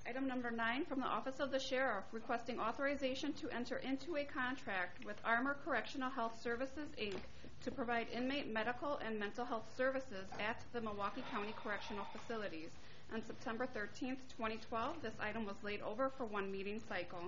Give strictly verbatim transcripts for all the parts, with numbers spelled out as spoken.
Item number nine, from the Office of the Sheriff, requesting authorization to enter into a contract with Armor Correctional Health Services, Incorporated to provide inmate medical and mental health services at the Milwaukee County Correctional Facilities. On September thirteenth, twenty twelve, this item was laid over for one meeting cycle.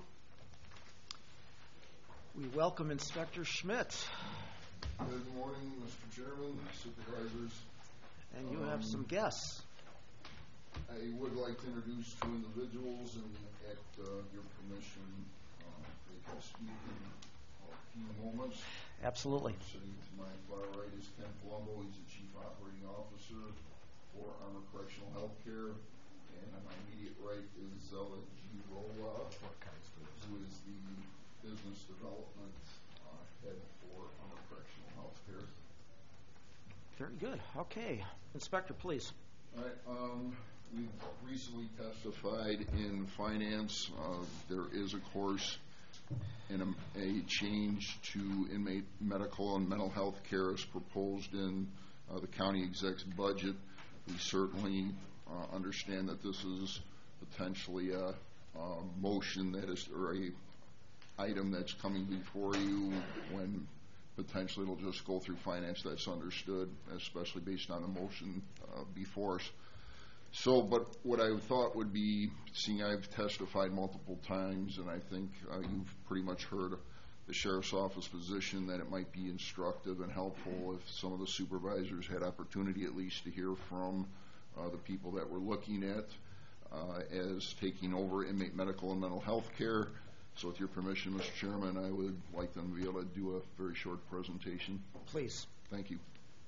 We welcome Inspector Schmidt. Good morning, Mister Chairman, Supervisors. And you um, have some guests. I would like to introduce two individuals, and at uh, your permission, uh, they can speak in a few moments. Absolutely. Sitting to my far right is Ken Palumbo. He's the Chief Operating Officer for Armor Correctional Healthcare. And on my immediate right is Zella Girola, who is the Business Development uh, Head for Armor Correctional Healthcare. Very good. Okay. Inspector, please. All right. Um, we've recently testified in finance. Uh, there is, of course, in a, a change to inmate medical and mental health care as proposed in uh, the county exec's budget. We certainly uh, understand that this is potentially a, a motion that is, or a item that's coming before you when potentially it'll just go through finance. That's understood, especially based on the motion uh, before us. So, but what I thought would be, seeing I've testified multiple times, and I think uh, you've pretty much heard the Sheriff's Office position, that it might be instructive and helpful if some of the supervisors had opportunity at least to hear from uh, the people that we're looking at uh, as taking over inmate medical and mental health care. So with your permission, Mister Chairman, I would like them to be able to do a very short presentation. Please. Thank you.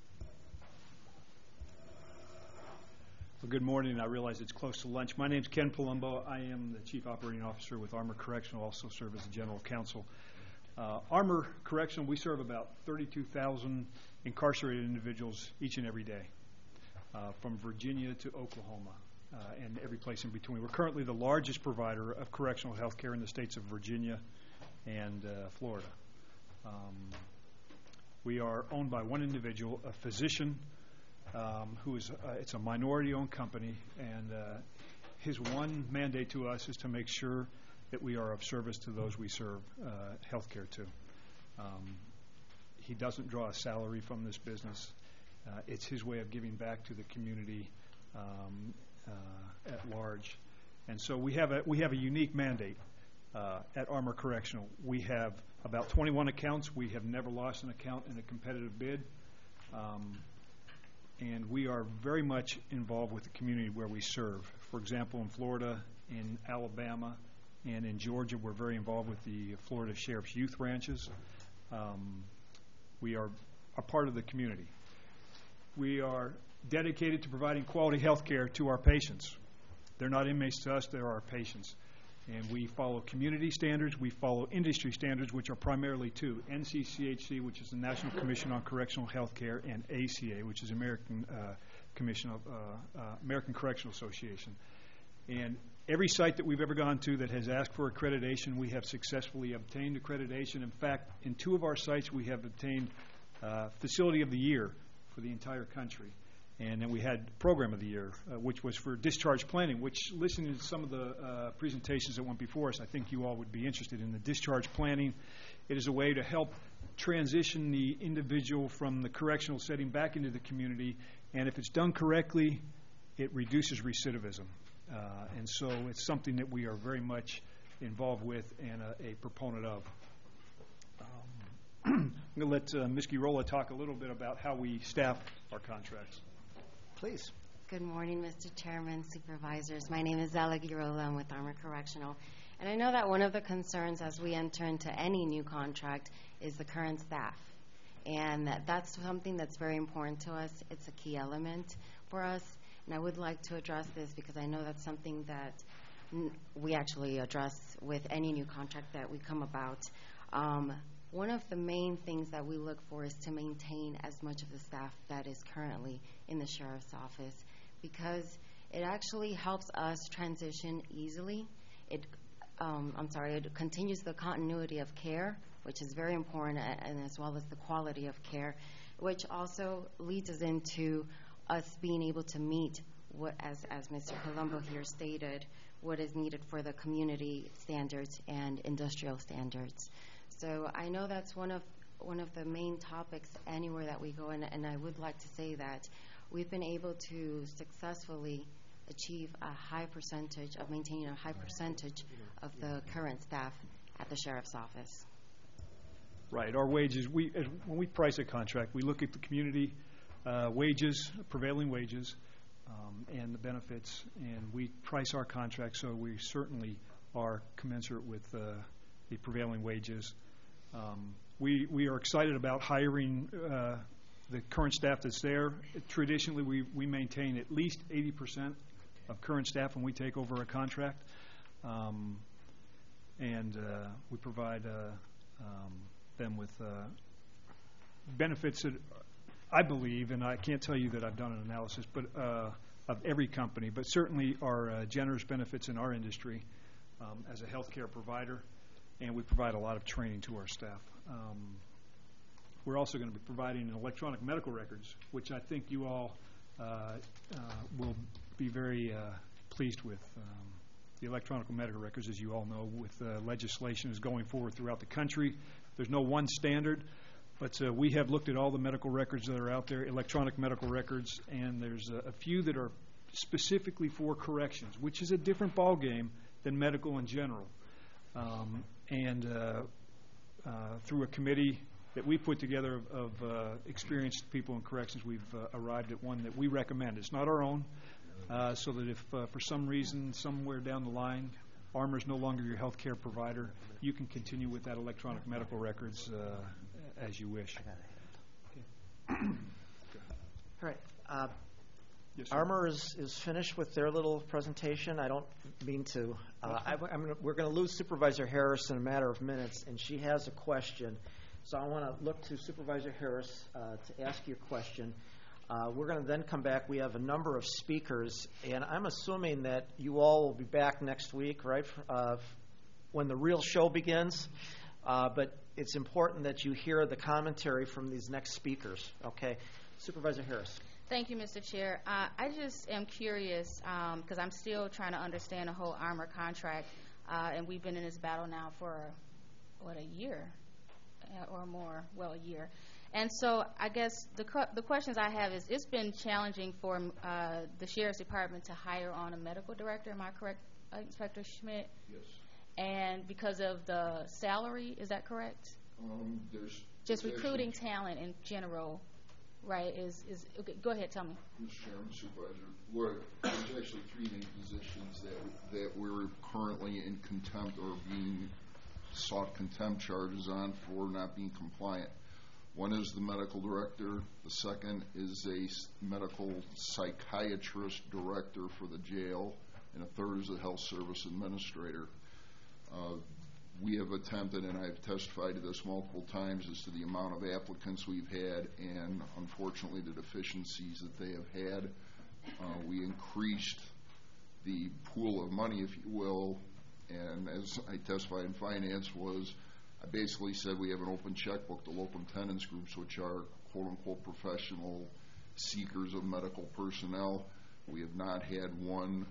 Well, good morning. I realize it's close to lunch. My name is Ken Palumbo. I am the Chief Operating Officer with Armor Correctional, also serve as the General Counsel. Uh, Armor Correctional, we serve about thirty-two thousand incarcerated individuals each and every day, uh, from Virginia to Oklahoma uh, and every place in between. We're currently the largest provider of correctional health care in the states of Virginia and uh, Florida. Um, we are owned by one individual, a physician, Um, who is, uh, it's a minority-owned company, and uh, his one mandate to us is to make sure that we are of service to those we serve uh, health care to. Um, he doesn't draw a salary from this business. Uh, it's his way of giving back to the community um, uh, at large. And so we have a, we have a unique mandate uh, at Armor Correctional. We have about twenty-one accounts. We have never lost an account in a competitive bid. Um, And we are very much involved with the community where we serve. For example, in Florida, in Alabama, and in Georgia, we're very involved with the Florida Sheriff's Youth Ranches. Um, we are a part of the community. We are dedicated to providing quality health care to our patients. They're not inmates to us, they're our patients. And we follow community standards, we follow industry standards, which are primarily two, N C C H C, which is the National Commission on Correctional Health Care, and A C A, which is American uh, Commission of uh, uh, American Correctional Association. And every site that we've ever gone to that has asked for accreditation, we have successfully obtained accreditation. In fact, in two of our sites, we have obtained uh, Facility of the Year for the entire country. And then we had Program of the Year, uh, which was for discharge planning, which, listening to some of the uh, presentations that went before us, I think you all would be interested in the discharge planning. It is a way to help transition the individual from the correctional setting back into the community, and if it's done correctly, it reduces recidivism. Uh, and so it's something that we are very much involved with and a, a proponent of. Um, I'm going to let uh, Miz Girola talk a little bit about how we staff our contracts. Please. Good morning, Mister Chairman, Supervisors. My name is Zella Girola. I'm with Armor Correctional. And I know that one of the concerns as we enter into any new contract is the current staff. And that that's something that's very important to us. It's a key element for us. And I would like to address this because I know that's something that n- we actually address with any new contract that we come about. Um, One of the main things that we look for is to maintain as much of the staff that is currently in the Sheriff's Office, because it actually helps us transition easily. It, um, I'm sorry, it continues the continuity of care, which is very important, and as well as the quality of care, which also leads us into us being able to meet what, as, as Mister Colombo here stated, what is needed for the community standards and industrial standards. So I know that's one of one of the main topics anywhere that we go, and, and I would like to say that we've been able to successfully achieve a high percentage of maintaining a high percentage of the current staff at the sheriff's office. Right. Our wages, we as, when we price a contract, we look at the community uh, wages, prevailing wages, um, and the benefits, and we price our contract so we certainly are commensurate with uh, the prevailing wages. Um, we we are excited about hiring uh, the current staff that's there. Traditionally, we, we maintain at least eighty percent of current staff when we take over a contract, um, and uh, we provide uh, um, them with uh, benefits that I believe, and I can't tell you that I've done an analysis, but uh, of every company, but certainly are uh, generous benefits in our industry um, as a healthcare provider, and we provide a lot of training to our staff. Um, we're also going to be providing electronic medical records, which I think you all uh, uh, will be very uh, pleased with. Um, the electronic medical records, as you all know, with uh, legislation is going forward throughout the country. There's no one standard, but uh, we have looked at all the medical records that are out there, electronic medical records, and there's a, a few that are specifically for corrections, which is a different ballgame than medical in general. Um, and uh, uh, through a committee that we put together of, of uh, experienced people in corrections, we've uh, arrived at one that we recommend. It's not our own, uh, so that if uh, for some reason, somewhere down the line, Armor is no longer your health care provider, you can continue with that electronic medical records uh, as you wish. All right. Uh, Yes, sir. Armor is, is finished with their little presentation. I don't mean to. Uh, I, I'm gonna, we're going to lose Supervisor Harris in a matter of minutes, and she has a question. So I want to look to Supervisor Harris uh, to ask you a question. Uh, we're going to then come back. We have a number of speakers, and I'm assuming that you all will be back next week, right, uh, when the real show begins. Uh, but it's important that you hear the commentary from these next speakers. Okay, Supervisor Harris. Thank you, Mister Chair. Uh, I just am curious because um, I'm still trying to understand the whole Armor contract, uh, and we've been in this battle now for, what, a year uh, or more, well, a year. And so I guess the the questions I have is it's been challenging for uh, the Sheriff's Department to hire on a medical director. Am I correct, uh, Inspector Schmidt? Yes. And because of the salary, is that correct? Um, there's Just there's recruiting actually, talent in general, right, is, is okay, go ahead, tell me. Mister Chairman, Supervisor, we're, there's actually three main positions that that we're currently in contempt or being sought contempt charges on for not being compliant. One is the medical director. The second is a medical psychiatrist director for the jail. And a third is a health service administrator. Uh, we have attempted, and I've testified to this multiple times, as to the amount of applicants we've had and, unfortunately, the deficiencies that they have had. Uh, we increased the pool of money, if you will, and as I testified in finance was, I basically said we have an open checkbook to local tenants groups, which are quote-unquote professional seekers of medical personnel. We have not had one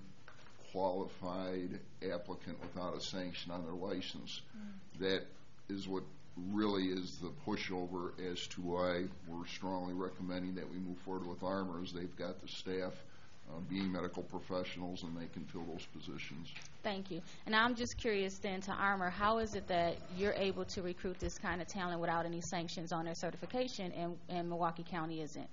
qualified applicant without a sanction on their license. Mm. That is what really is the pushover as to why we're strongly recommending that we move forward with Armor, as they've got the staff Uh, being medical professionals, and they can fill those positions. Thank you. And I'm just curious then to Armor, how is it that you're able to recruit this kind of talent without any sanctions on their certification, and, and Milwaukee County isn't?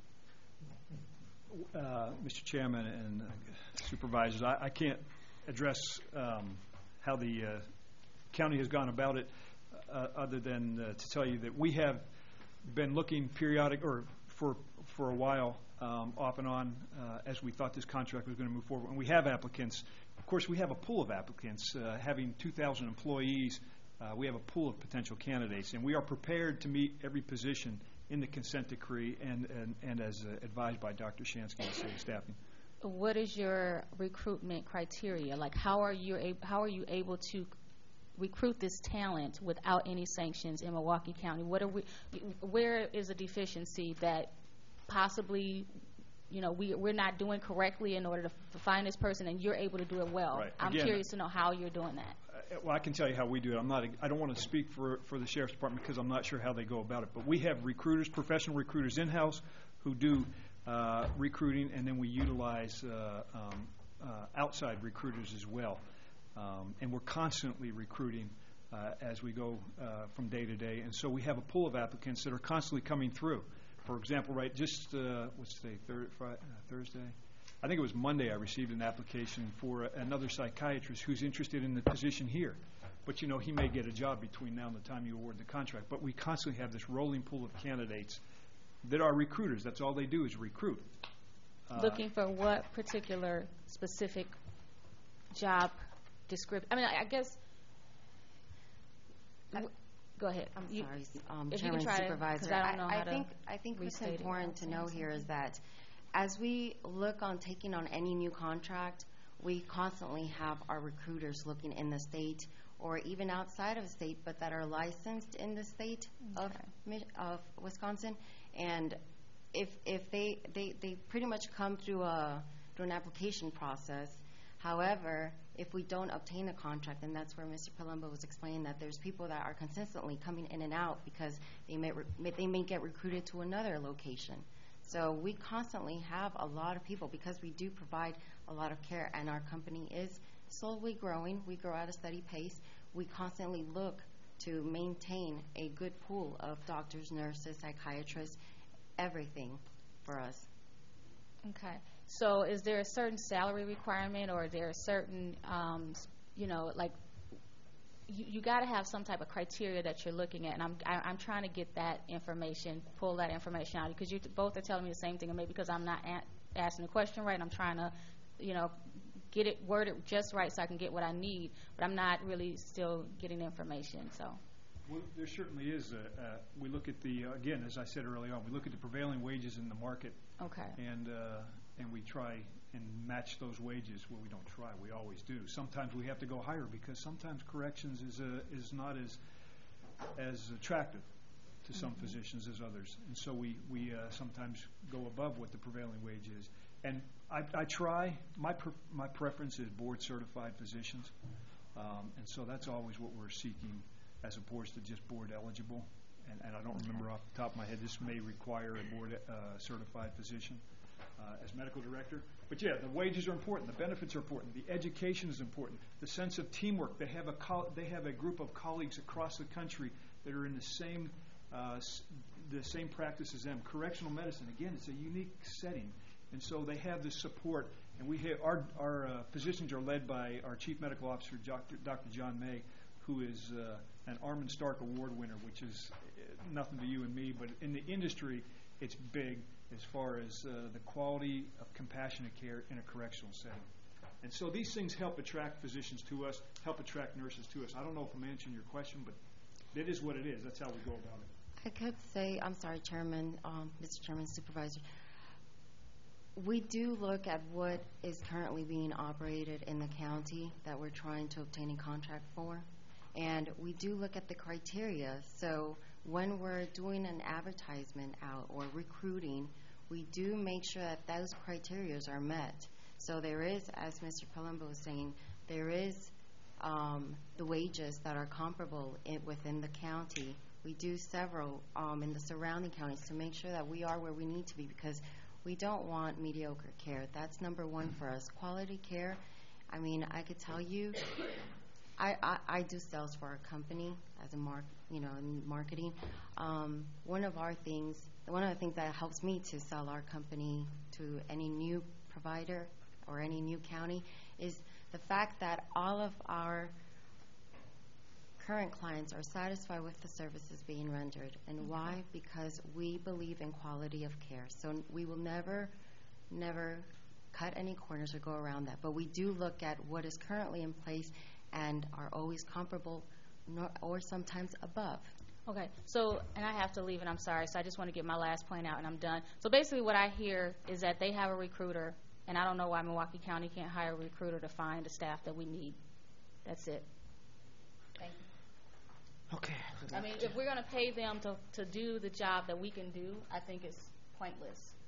Uh, Mister Chairman and uh, Supervisors, I, I can't address um, how the uh, county has gone about it uh, other than uh, to tell you that we have been looking periodic or for for a while Um, off and on uh, as we thought this contract was going to move forward. And we have applicants. Of course, we have a pool of applicants. Uh, having two thousand employees, uh, we have a pool of potential candidates. And we are prepared to meet every position in the consent decree and, and, and as uh, advised by Doctor Shansky and city staffing. What is your recruitment criteria? Like, how are you, ab- how are you able to recruit this talent without any sanctions in Milwaukee County? What are we, where is the deficiency that possibly you know, we, we're not doing correctly in order to, to find this person, and you're able to do it well. Right. I'm Again, curious to know how you're doing that. Uh, Well, I can tell you how we do it. I'm not, I don't want to speak for, for the Sheriff's Department because I'm not sure how they go about it. But we have recruiters, professional recruiters in-house who do uh, recruiting, and then we utilize uh, um, uh, outside recruiters as well. Um, and we're constantly recruiting uh, as we go uh, from day to day. And so we have a pool of applicants that are constantly coming through. For example, right, just, uh, what's today, thir- Friday, uh, Thursday? I think it was Monday I received an application for a, another psychiatrist who's interested in the position here. But, you know, he may get a job between now and the time you award the contract. But we constantly have this rolling pool of candidates that are recruiters. That's all they do is recruit. Uh, Looking for what particular specific job description? I mean, I, I guess. I, go ahead. I'm You- sorry, um, if you can Chairman try to- Supervisor. 'cause I don't know how to think I think what's restate it important without to know saying here is that as we look on taking on any new contract, we constantly have our recruiters looking in the state or even outside of the state, but that are licensed in the state of Okay. Mi- of Wisconsin. And if if they they they pretty much come through a through an application process. However, if we don't obtain a contract, and that's where Mister Palumbo was explaining that there's people that are consistently coming in and out because they may re- may- they may get recruited to another location. So we constantly have a lot of people because we do provide a lot of care, and our company is slowly growing. We grow at a steady pace. We constantly look to maintain a good pool of doctors, nurses, psychiatrists, everything for us. Okay. So is there a certain salary requirement, or is there a certain, um, s- you know, like, you, you got to have some type of criteria that you're looking at, and I'm I, I'm trying to get that information, pull that information out, because you t- both are telling me the same thing, and maybe because I'm not a- asking the question right, and I'm trying to, you know, get it worded just right so I can get what I need, but I'm not really still getting the information. So. Well, there certainly is. A, uh, we look at the, uh, again, as I said early on, we look at the prevailing wages in the market, Okay. and uh, and we try and match those wages. Well, we don't try; we always do. Sometimes we have to go higher because sometimes corrections is uh, is not as as attractive to some Mhm. physicians as others, and so we we uh, sometimes go above what the prevailing wage is. And I, I try. My pre- my preference is board certified physicians, um, and so that's always what we're seeking, as opposed to just board eligible. And, and I don't remember off the top of my head, this may require a board uh, certified physician uh, as medical director. But yeah, the wages are important, the benefits are important, the education is important, the sense of teamwork. They have a col- they have a group of colleagues across the country that are in the same uh, s- the same practice as them. Correctional medicine, again, it's a unique setting, and so they have this support. And we have our our uh, physicians are led by our chief medical officer, Doctor Doctor John May, who is uh, an Armin Stark Award winner, which is uh, nothing to you and me, but in the industry, it's big as far as uh, the quality of compassionate care in a correctional setting. And so these things help attract physicians to us, help attract nurses to us. I don't know if I'm answering your question, but it is what it is. That's how we go about it. I could say, I'm sorry, Chairman, um, Mister Chairman, Supervisor. We do look at what is currently being operated in the county that we're trying to obtain a contract for. And we do look at the criteria. So when we're doing an advertisement out or recruiting, we do make sure that those criteria are met. So there is, as Mister Palumbo was saying, there is um, the wages that are comparable in, within the county. We do several um, in the surrounding counties to make sure that we are where we need to be, because we don't want mediocre care. That's number one for us. Quality care, I mean, I could tell you, I, I, I do sales for our company as a mark, you know, in marketing. Um, one of our things, one of the things that helps me to sell our company to any new provider or any new county is the fact that all of our current clients are satisfied with the services being rendered. And why? Because we believe in quality of care. So we will never, never cut any corners or go around that. But we do look at what is currently in place and are always comparable nor, or sometimes above. Okay, so, and I have to leave, and I'm sorry, so I just want to get my last point out, and I'm done. So basically what I hear is that they have a recruiter, and I don't know why Milwaukee County can't hire a recruiter to find the staff that we need. That's it. Thank you. Okay. I mean, if we're going to pay them to, to do the job that we can do, I think it's pointless.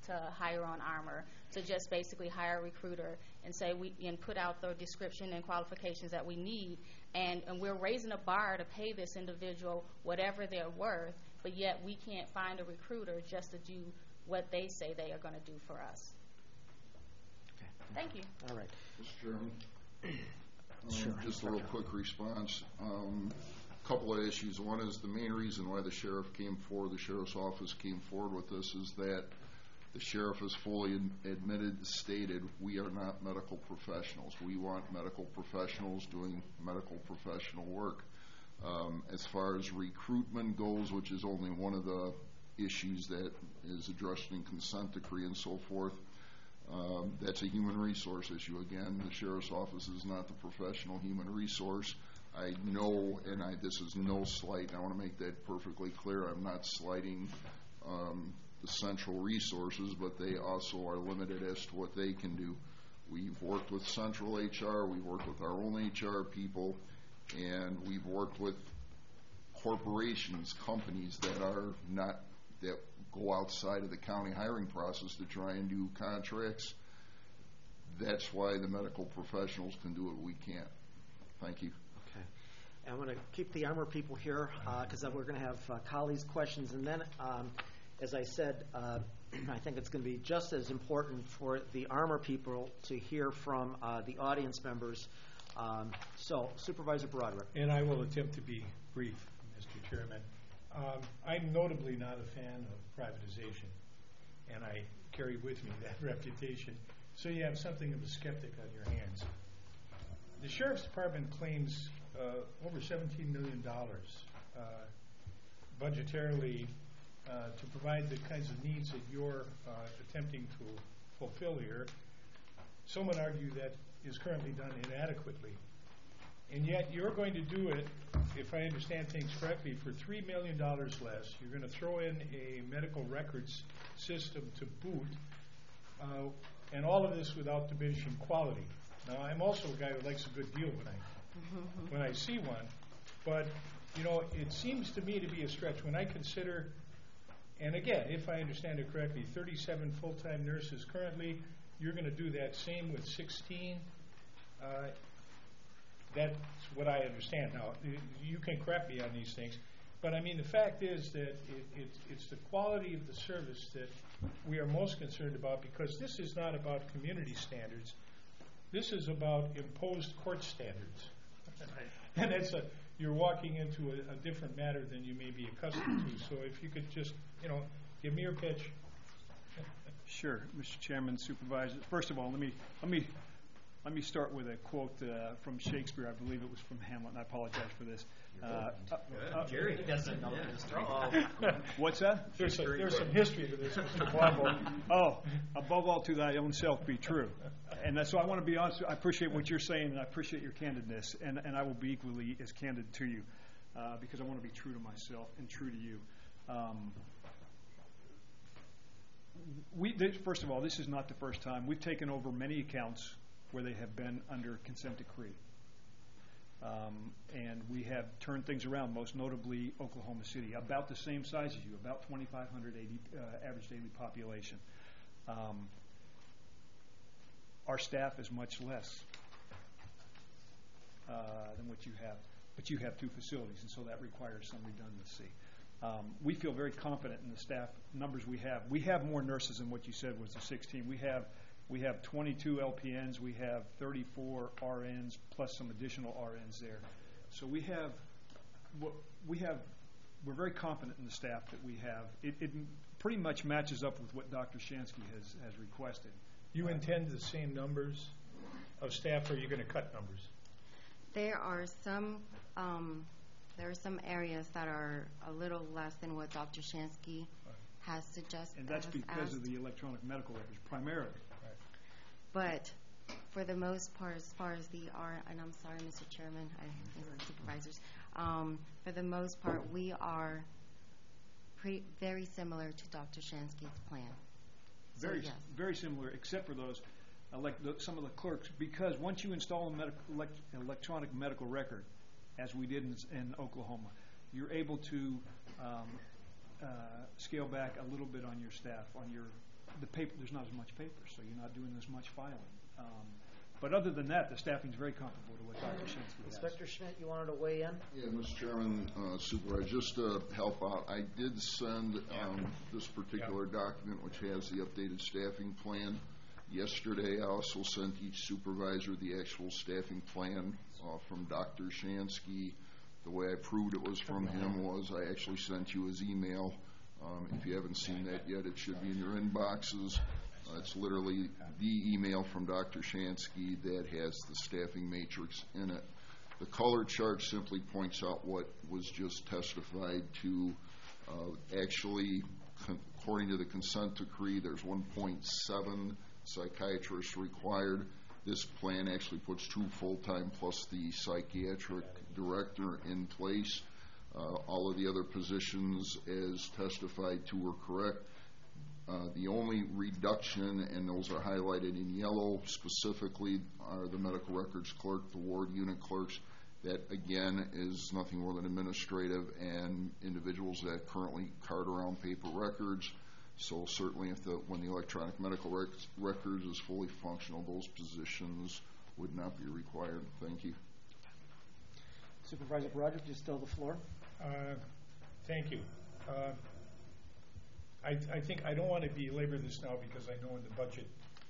to hire on Armor, to just basically hire a recruiter and say we and put out the description and qualifications that we need, and, and we're raising a bar to pay this individual whatever they're worth, but yet we can't find a recruiter just to do what they say they are going to do for us. Okay. Thank you. All right. Mister Chairman? Um, Sure. Just a real quick response. Um, couple of issues. One is the main reason why the sheriff came forward, the sheriff's office came forward with this, is that the sheriff has fully admitted, stated, we are not medical professionals. We want medical professionals doing medical professional work. Um, as far as recruitment goes, which is only one of the issues that is addressed in consent decree and so forth, um, that's a human resource issue. Again, the sheriff's office is not the professional human resource. I know, and I, this is no slight, and I want to make that perfectly clear, I'm not slighting um, the central resources, but they also are limited as to what they can do. We've worked with central H R, we've worked with our own H R people, and we've worked with corporations, companies that are not, that go outside of the county hiring process to try and do contracts. That's why the medical professionals can do it, we can't. Thank you. Okay. I'm going to keep the Armor people here because uh, we're going to have uh, colleagues' questions. And then, um, as I said, uh, I think it's going to be just as important for the Armor people to hear from uh, the audience members. Um, so, Supervisor Broderick. And I will attempt to be brief, Mister Chairman. Um, I'm notably not a fan of privatization, and I carry with me that reputation. So you have something of a skeptic on your hands. The Sheriff's Department claims uh, over seventeen million dollars uh, budgetarily uh, to provide the kinds of needs that you're uh, attempting to fulfill here. Some would argue that is currently done inadequately. And yet you're going to do it, if I understand things correctly, for three million dollars less. You're going to throw in a medical records system to boot, uh, and all of this without diminishing quality. Now, I'm also a guy who likes a good deal when I, when I see one, but, you know, it seems to me to be a stretch. When I consider, and again, if I understand it correctly, thirty-seven full-time nurses currently, you're going to do that same with sixteen. Uh, That's what I understand. Now, you can correct me on these things, but I mean, the fact is that it, it, it's the quality of the service that we are most concerned about, because this is not about community standards. This is about imposed court standards. And it's a, you're walking into a, a different matter than you may be accustomed to. So if you could just, you know, give me your pitch. Sure, Mister Chairman, Supervisor. First of all, let me let me let me start with a quote uh, from Shakespeare. I believe it was from Hamlet, and I apologize for this. Uh, uh, uh, Jerry doesn't know this. What's that? There's, a, there's some history to this, Mister Blumbo. Oh, above all, to thy own self be true. And that's, so I want to be honest. I appreciate what you're saying, and I appreciate your candidness, and, and I will be equally as candid to you uh, because I want to be true to myself and true to you. Um, we, this, first of all, this is not the first time. We've taken over many accounts where they have been under consent decree. Um, and we have turned things around, most notably Oklahoma City, about the same size as you, about twenty-five hundred eighty uh, average daily population. Um, our staff is much less uh, than what you have, but you have two facilities, and so that requires some redundancy. Um, we feel very confident in the staff numbers we have. We have more nurses than what you said was the sixteen. We have We have twenty-two L P Ns, we have thirty-four R Ns, plus some additional R Ns there. So we have, we have, we're very confident in the staff that we have. It, it pretty much matches up with what Doctor Shansky has, has requested. You intend the same numbers of staff, or are you going to cut numbers? There are some, um, there are some areas that are a little less than what Doctor Shansky has suggested. And that's has because asked. of the electronic medical records, primarily. But for the most part, as far as the R, and I'm sorry, Mister Chairman, I think the supervisors, um, for the most part, we are pretty, very similar to Doctor Shansky's plan. So, Very, yes. very similar, except for those, uh, like the, some of the clerks, because once you install a medical, elect, electronic medical record, as we did in, in Oklahoma, you're able to um, uh, scale back a little bit on your staff, on your the paper, there's not as much paper, so you're not doing as much filing. Um, But other than that, the staffing's very comparable to what Doctor Shinsky has. Inspector Schmidt, you wanted to weigh in? Yeah, Mister Chairman, uh, Supervisor, just to help out, I did send um, this particular document, which has the updated staffing plan. Yesterday, I also sent each supervisor the actual staffing plan uh, from Doctor Shansky. The way I proved it was from him was I actually sent you his email. Um, if you haven't seen that yet, it should be in your inboxes. Uh, it's literally the email from Doctor Shansky that has the staffing matrix in it. The color chart simply points out what was just testified to. Uh, actually, con- according to the consent decree, there's one point seven psychiatrists required. This plan actually puts two full-time plus the psychiatric director in place. Uh, all of the other positions, as testified to, were correct. Uh, the only reduction, and those are highlighted in yellow specifically, are the medical records clerk, the ward unit clerks. That, again, is nothing more than administrative and individuals that currently cart around paper records. So certainly if the, when the electronic medical rec- records is fully functional, those positions would not be required. Thank you. Supervisor Broderick, you still have the floor? Uh, Thank you. Uh, I, I think, I don't want to belabor this now because I know in the budget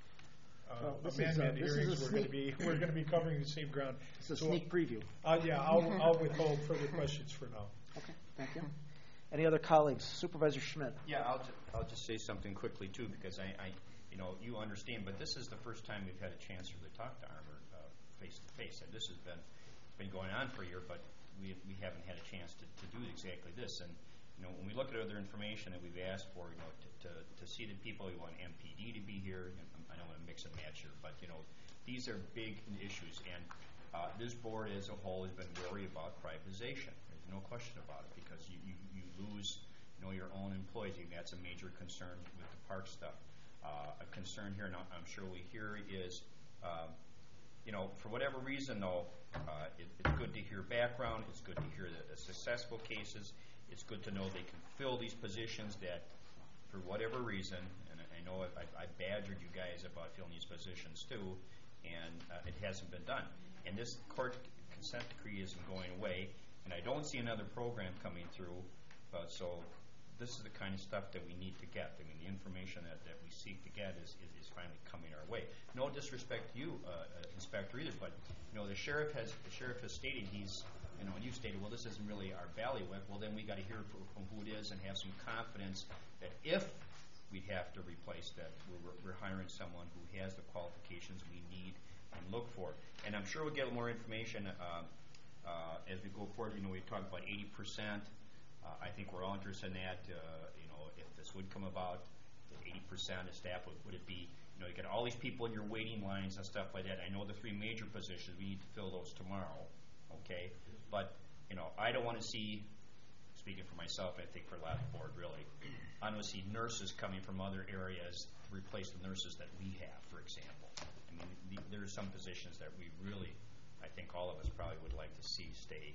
uh, Well, this is a- amendment this is hearings, a we're going to sneak- be, we're going to be covering the same ground. It's a So, sneak preview. Uh, yeah, I'll, I'll withhold further questions for now. Okay, thank you. Any other colleagues? Supervisor Schmidt. Yeah, I'll, ju- I'll just say something quickly, too, because I, I, you know, you understand, but this is the first time we've had a chance to really talk to Armor uh, face-to-face. And this has been, been going on for a year, but we, we haven't had a chance to, to do exactly this. And, you know, when we look at other information that we've asked for, you know, to, to, to seated people, we want M P D to be here. I don't want to mix and match here, but, you know, these are big issues. And uh, this board as a whole has been worried about privatization. There's no question about it, because you, you, you lose, you know, your own employees. And that's a major concern with the park stuff. Uh, a concern here, and I'm sure we hear, is, uh, you know, for whatever reason, though, uh, it, it's good to hear background. It's good to hear the, the successful cases. It's good to know they can fill these positions that, for whatever reason, and I know I, I badgered you guys about filling these positions too, and uh, it hasn't been done. And this court consent decree isn't going away, and I don't see another program coming through. Uh, so this is the kind of stuff that we need to get. I mean, the information that, that we seek to get is, is, is finally coming our way. No disrespect to you, uh, uh, Inspector, either, but you know the sheriff has the sheriff has stated he's, you know, and you stated, well, this isn't really our bailiwick. Well, then we got to hear from, from who it is and have some confidence that if we have to replace that, we're, we're hiring someone who has the qualifications we need and look for. And I'm sure we'll get more information uh, uh, as we go forward. You know, we talked about eighty percent. Uh, I think we're all interested in that. Uh, you know, if this would come about, the eighty percent of staff, would, would it be, you know, you got all these people in your waiting lines and stuff like that. I know the three major positions, we need to fill those tomorrow, okay? But, you know, I don't want to see, speaking for myself, I think for the last board, really, I don't want to see nurses coming from other areas to replace the nurses that we have, for example. I mean, the, there are some positions that we really, I think all of us probably would like to see stay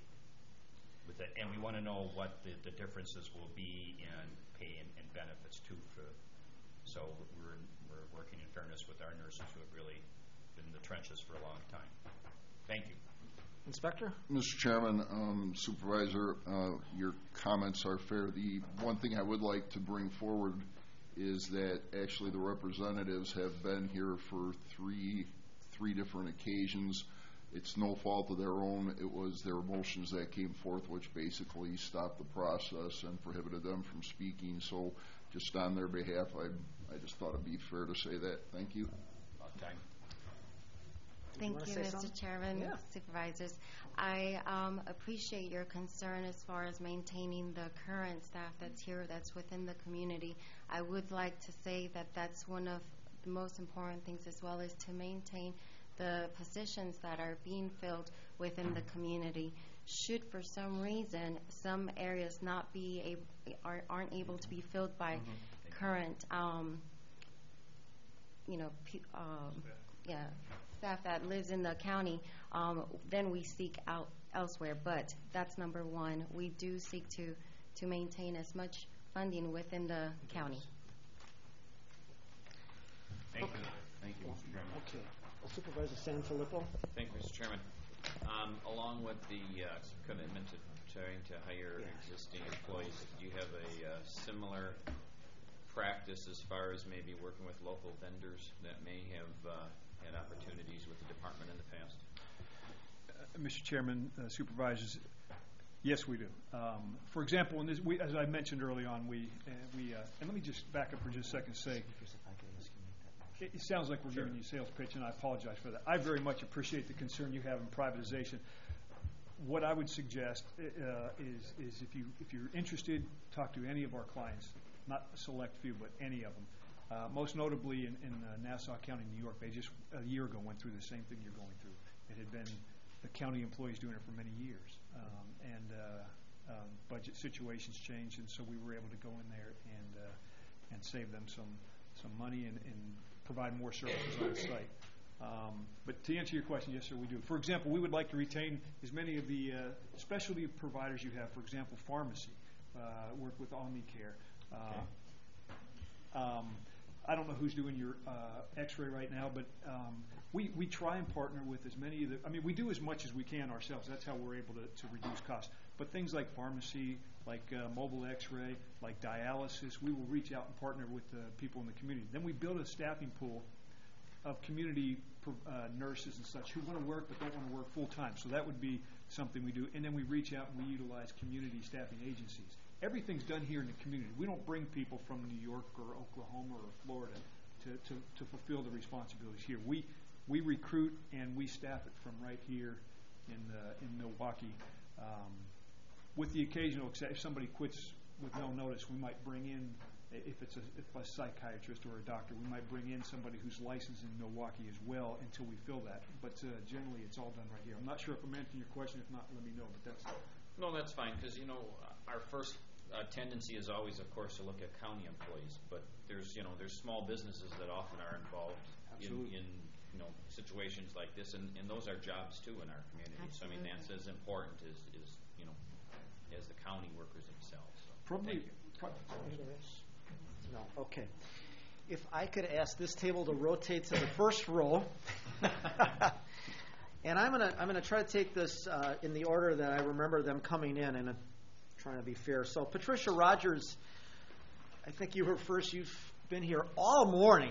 with it, and we want to know what the, the differences will be in pay and, and benefits too. For so we're we're working in fairness with our nurses who have really been in the trenches for a long time. Thank you, Inspector. Mister Chairman, um, Supervisor, uh, your comments are fair. The one thing I would like to bring forward is that actually the representatives have been here for three three different occasions. It's no fault of their own. It was their motions that came forth which basically stopped the process and prohibited them from speaking. So just on their behalf, I, I just thought it'd be fair to say that. Thank you. about time. Thank wanna you, say Mister something? Chairman, Yeah. Supervisors. I um, appreciate your concern as far as maintaining the current staff that's here, that's within the community. I would like to say that that's one of the most important things as well, is to maintain the positions that are being filled within the community. Should for some reason some areas not be able, are, aren't able to be filled by Mm-hmm. current, um, you know, pe- um, yeah, staff that lives in the county, um, then we seek out elsewhere. But that's number one. We do seek to to maintain as much funding within the county. Thank you. Thank you, Mister Chairman. Okay. Supervisor Sanfilippo? Thank you, Mister Chairman. Um, along with the uh, commitment to trying to hire existing employees, do you have a uh, similar practice as far as maybe working with local vendors that may have uh, had opportunities with the department in the past? Uh, Mister Chairman, uh, supervisors, yes, we do. Um, for example, in this, we, as I mentioned early on, we uh, we uh, and let me just back up for just a second and say. It, it sounds like we're Sure. giving you a sales pitch, and I apologize for that. I very much appreciate the concern you have in privatization. What I would suggest uh, is, is if you if you're interested, talk to any of our clients, not a select few, but any of them. Uh, most notably in, in uh, Nassau County, New York, they just a year ago went through the same thing you're going through. It had been the county employees doing it for many years, um, and uh, um, budget situations changed, and so we were able to go in there and uh, and save them some some money and, and provide more services on the site. Um, but to answer your question, yes, sir, we do. For example, we would like to retain as many of the uh, specialty providers you have. For example, pharmacy, uh, work with Omnicare. Uh, Okay. um, I don't know who's doing your uh, X-ray right now, but um, we, we try and partner with as many of the, I mean, we do as much as we can ourselves. That's how we're able to, to reduce costs. But things like pharmacy, like uh, mobile X-ray, like dialysis, we will reach out and partner with the people in the community. Then we build a staffing pool of community uh, nurses and such who want to work but don't want to work full-time. So that would be something we do. And then we reach out and we utilize community staffing agencies. Everything's done here in the community. We don't bring people from New York or Oklahoma or Florida to, to, to fulfill the responsibilities here. We we recruit and we staff it from right here in uh, in Milwaukee. Um, with the occasional exception, if somebody quits with no notice, we might bring in, if it's a, if a psychiatrist or a doctor, we might bring in somebody who's licensed in Milwaukee as well until we fill that. But uh, generally, it's all done right here. I'm not sure if I'm answering your question. If not, let me know. But that's No, that's fine, because, you know, our first uh, tendency is always, of course, to look at county employees. But there's, you know, there's small businesses that often are involved in, in, you know, situations like this, and, and those are jobs, too, in our community. So, I mean, that's as important as, as, you know, as the county workers themselves. So, probably. thank you. No. Okay. If I could ask this table to rotate to the first row, and I'm gonna I'm gonna try to take this uh, in the order that I remember them coming in, and I'm trying to be fair. So Patricia Rogers, I think you were first. You've been here all morning.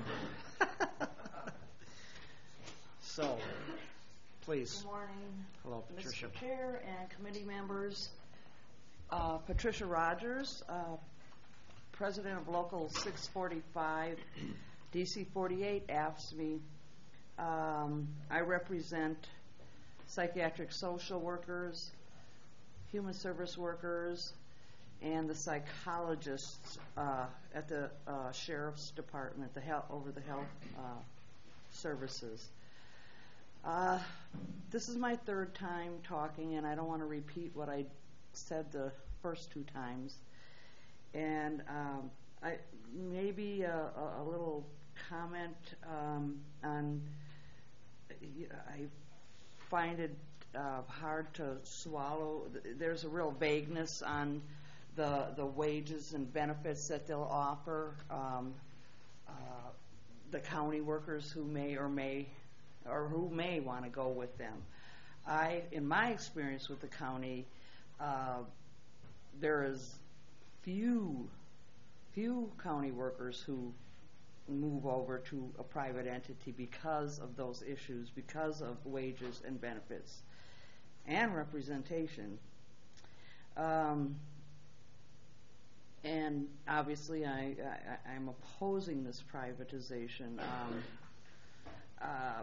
So, please. Good morning. Hello, Patricia. Mister Chair and committee members. Uh, Patricia Rogers, uh, President of Local six forty-five, D C forty-eight, A F S C M E. Um, I represent psychiatric social workers, human service workers, and the psychologists uh, at the uh, Sheriff's Department, the health, over the health uh, services. Uh, this is my third time talking, and I don't want to repeat what I said the first two times. And um, I maybe a, a, a little comment um, on. I find it uh, hard to swallow. There's a real vagueness on the the wages and benefits that they'll offer um, uh, the county workers who may or may or who may want to go with them. I, in my experience with the county, uh, there is few, few county workers who move over to a private entity because of those issues, because of wages and benefits and representation. Um, and obviously, I, I, I'm opposing this privatization. Um, uh,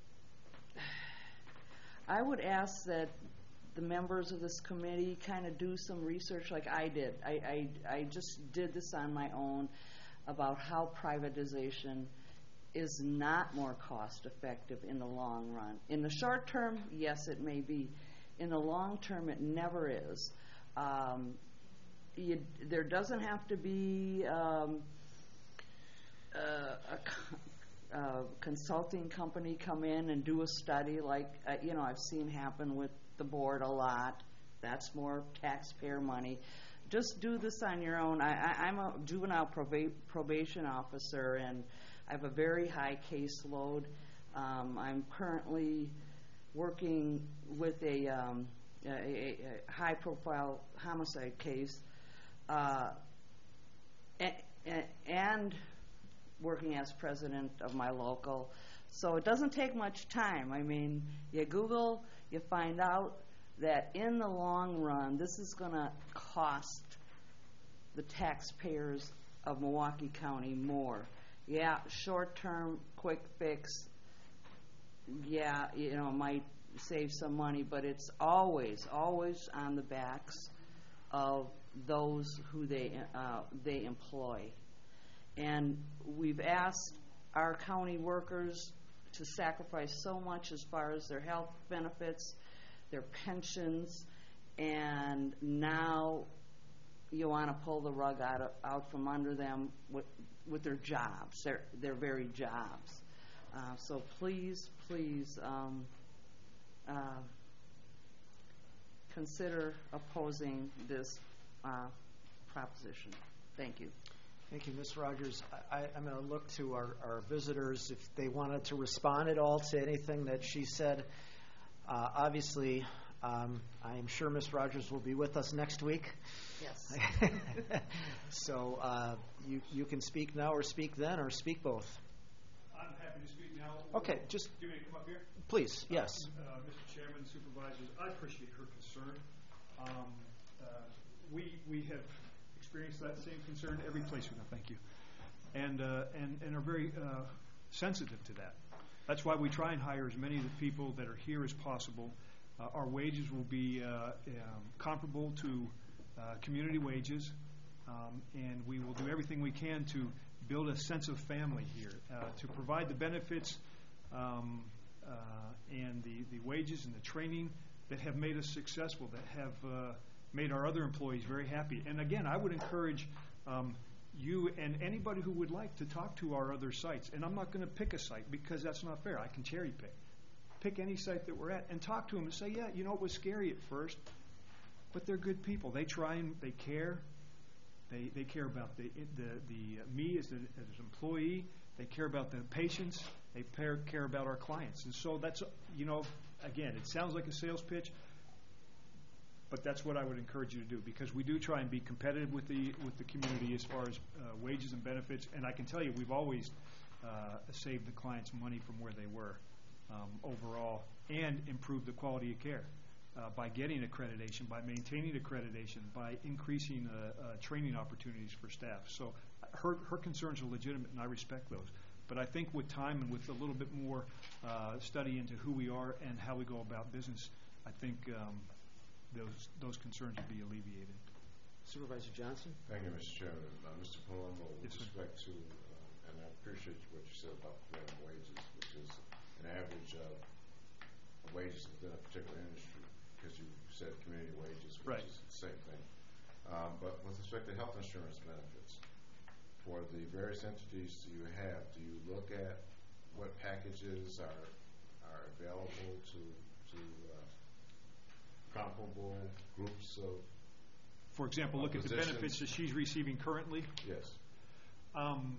I would ask that the members of this committee kind of do some research like I did. I, I, I just did this on my own about how privatization is not more cost effective in the long run. In the short term, yes, it may be. In the long term, it never is. Um, you, there doesn't have to be um, uh, a Uh, consulting company come in and do a study like, uh, you know, I've seen happen with the board a lot. That's more taxpayer money. Just do this on your own. I, I, I'm a juvenile proba- probation officer, and I have a very high caseload. Um, I'm currently working with a, um, a, a, a high-profile homicide case, uh, and, and working as president of my local. So it doesn't take much time. I mean, you Google, you find out that in the long run, this is going to cost the taxpayers of Milwaukee County more. Yeah, short-term, quick fix, yeah, you know, might save some money, but it's always, always on the backs of those who they, uh, they employ. And we've asked our county workers to sacrifice so much as far as their health benefits, their pensions, and now you want to pull the rug out, of, out from under them with, with their jobs, their, their very jobs. Uh, so please, please um, uh, consider opposing this uh, proposition. Thank you. Thank you, Miz Rogers. I, I'm going to look to our, our visitors if they wanted to respond at all to anything that she said. Uh, obviously, um, I am sure Miz Rogers will be with us next week. Yes. So uh, you, you can speak now or speak then or speak both. I'm happy to speak now. Okay, just Do you want me to come up here? please, yes. Uh, Mister Chairman, Supervisors, I appreciate her concern. Um, uh, we we have experienced that same concern every place we go. Thank you, and uh, and and are very uh, sensitive to that. That's why we try and hire as many of the people that are here as possible. Uh, our wages will be uh, um, comparable to uh, community wages, um, and we will do everything we can to build a sense of family here, uh, to provide the benefits um, uh, and the, the wages and the training that have made us successful, that have uh, made our other employees very happy. And again, I would encourage um, you and anybody who would like to talk to our other sites. And I'm not going to pick a site because that's not fair. I can cherry pick. Pick any site that we're at and talk to them and say, yeah, you know, it was scary at first, but they're good people. They try and they care. They they care about the the, the uh, me as, the, as an employee. They care about the patients. They care, care about our clients. And so that's, you know, again, it sounds like a sales pitch, but that's what I would encourage you to do, because we do try and be competitive with the with the community as far as uh, wages and benefits. And I can tell you, we've always uh, saved the clients money from where they were um, overall, and improved the quality of care uh, by getting accreditation, by maintaining accreditation, by increasing uh, uh, training opportunities for staff. So her her concerns are legitimate, and I respect those. But I think with time and with a little bit more uh, study into who we are and how we go about business, I think um, those those concerns will be alleviated. Supervisor Johnson? Thank you, Mister Chairman. Uh, Mister Palumbo, with Yes, sir. respect to, uh, and I appreciate what you said about prevailing wages, which is an average of wages within a particular industry, because you said community wages, which Right. is the same thing. Um, but with respect to health insurance benefits, for the various entities you have, do you look at what packages are are available to to uh, comparable groups of? For example, look at the Positions. benefits that she's receiving currently. Yes. Um,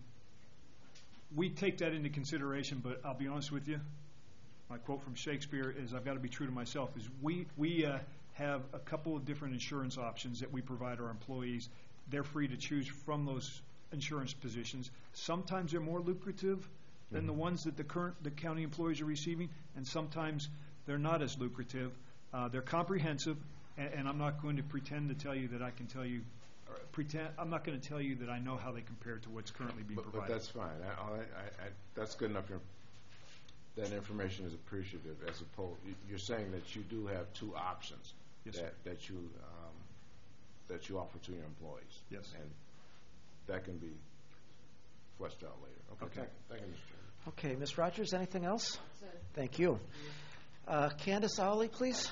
we take that into consideration, but I'll be honest with you. My quote from Shakespeare is, I've got to be true to myself, is we, we uh, have a couple of different insurance options that we provide our employees. They're free to choose from those insurance positions. Sometimes they're more lucrative than Mm-hmm. the ones that the current the county employees are receiving, and sometimes they're not as lucrative. Uh, they're comprehensive, and, and I'm not going to pretend to tell you that I can tell you, or pretend, I'm not going to tell you that I know how they compare to what's currently being But, but provided. that's fine. I, I, I, that's good enough. That information is appreciative. As opposed, you're saying that you do have two options Yes, that sir. that you um, that you offer to your employees. Yes. and that can be fleshed out later. Okay. Okay. Thank, thank you, Mister Chairman. Okay, Miz Rogers, anything else? Thank you. Uh, Candace Owley, please.